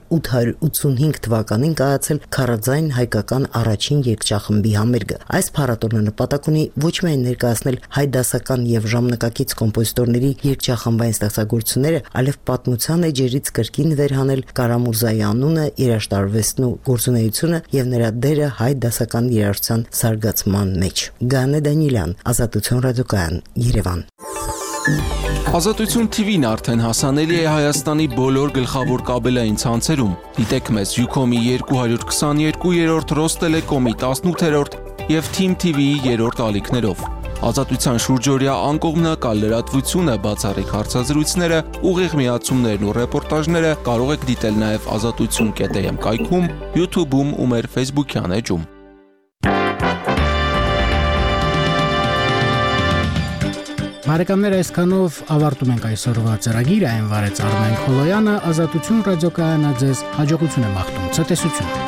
1885 թվականին կայացել քառաձայն հայկական առաջին երգչախմբի համերգը։ Այս փառատոնը նպատակ ունի ոչ միայն ներկայացնել հայ դասական եւ ժամանակակից կոմպոզիտորների երգչախմբային ստեղծագործությունները, այլև պատմության էջերից կրկին վերհանել Կարամուրզայի անունը, երաժշտարվեստն ու գործունեությունը եւ նրա դերը հայ դասական երաժշտության զարգացման մեջ։ Գանե Դանիելյան, Ազատություն ռադիոկայան, Երևան։ Ազատություն TV-ն արդեն հասանելի է Հայաստանի բոլոր գլխավոր կաբելային ցանցերում։ Դիտեք մեզ Ucom-ի 222-րդ, Ռոստելեկոմի 18-րդ եւ Team TV-ի 3-րդ ալիքներով։ Ազատության շուրջօրյա անկողմնակալ լրատվությունը, բացառիկ հարցազրույցները, ուղիղ միացումներն ու ռեպորտաժները կարող եք դիտել նաեւ azatutsun.am կայքում, YouTube-ում ու մեր Facebook-յան էջում։ Բարեկամներ, այսքանով ավարտում ենք այսօրվա ծրագիրը, այն վարեց Արմեն Քոլոյանը, Ազատություն ռադիոկայանը ձեզ հաջողություն է մաղթում, ցտեսություն։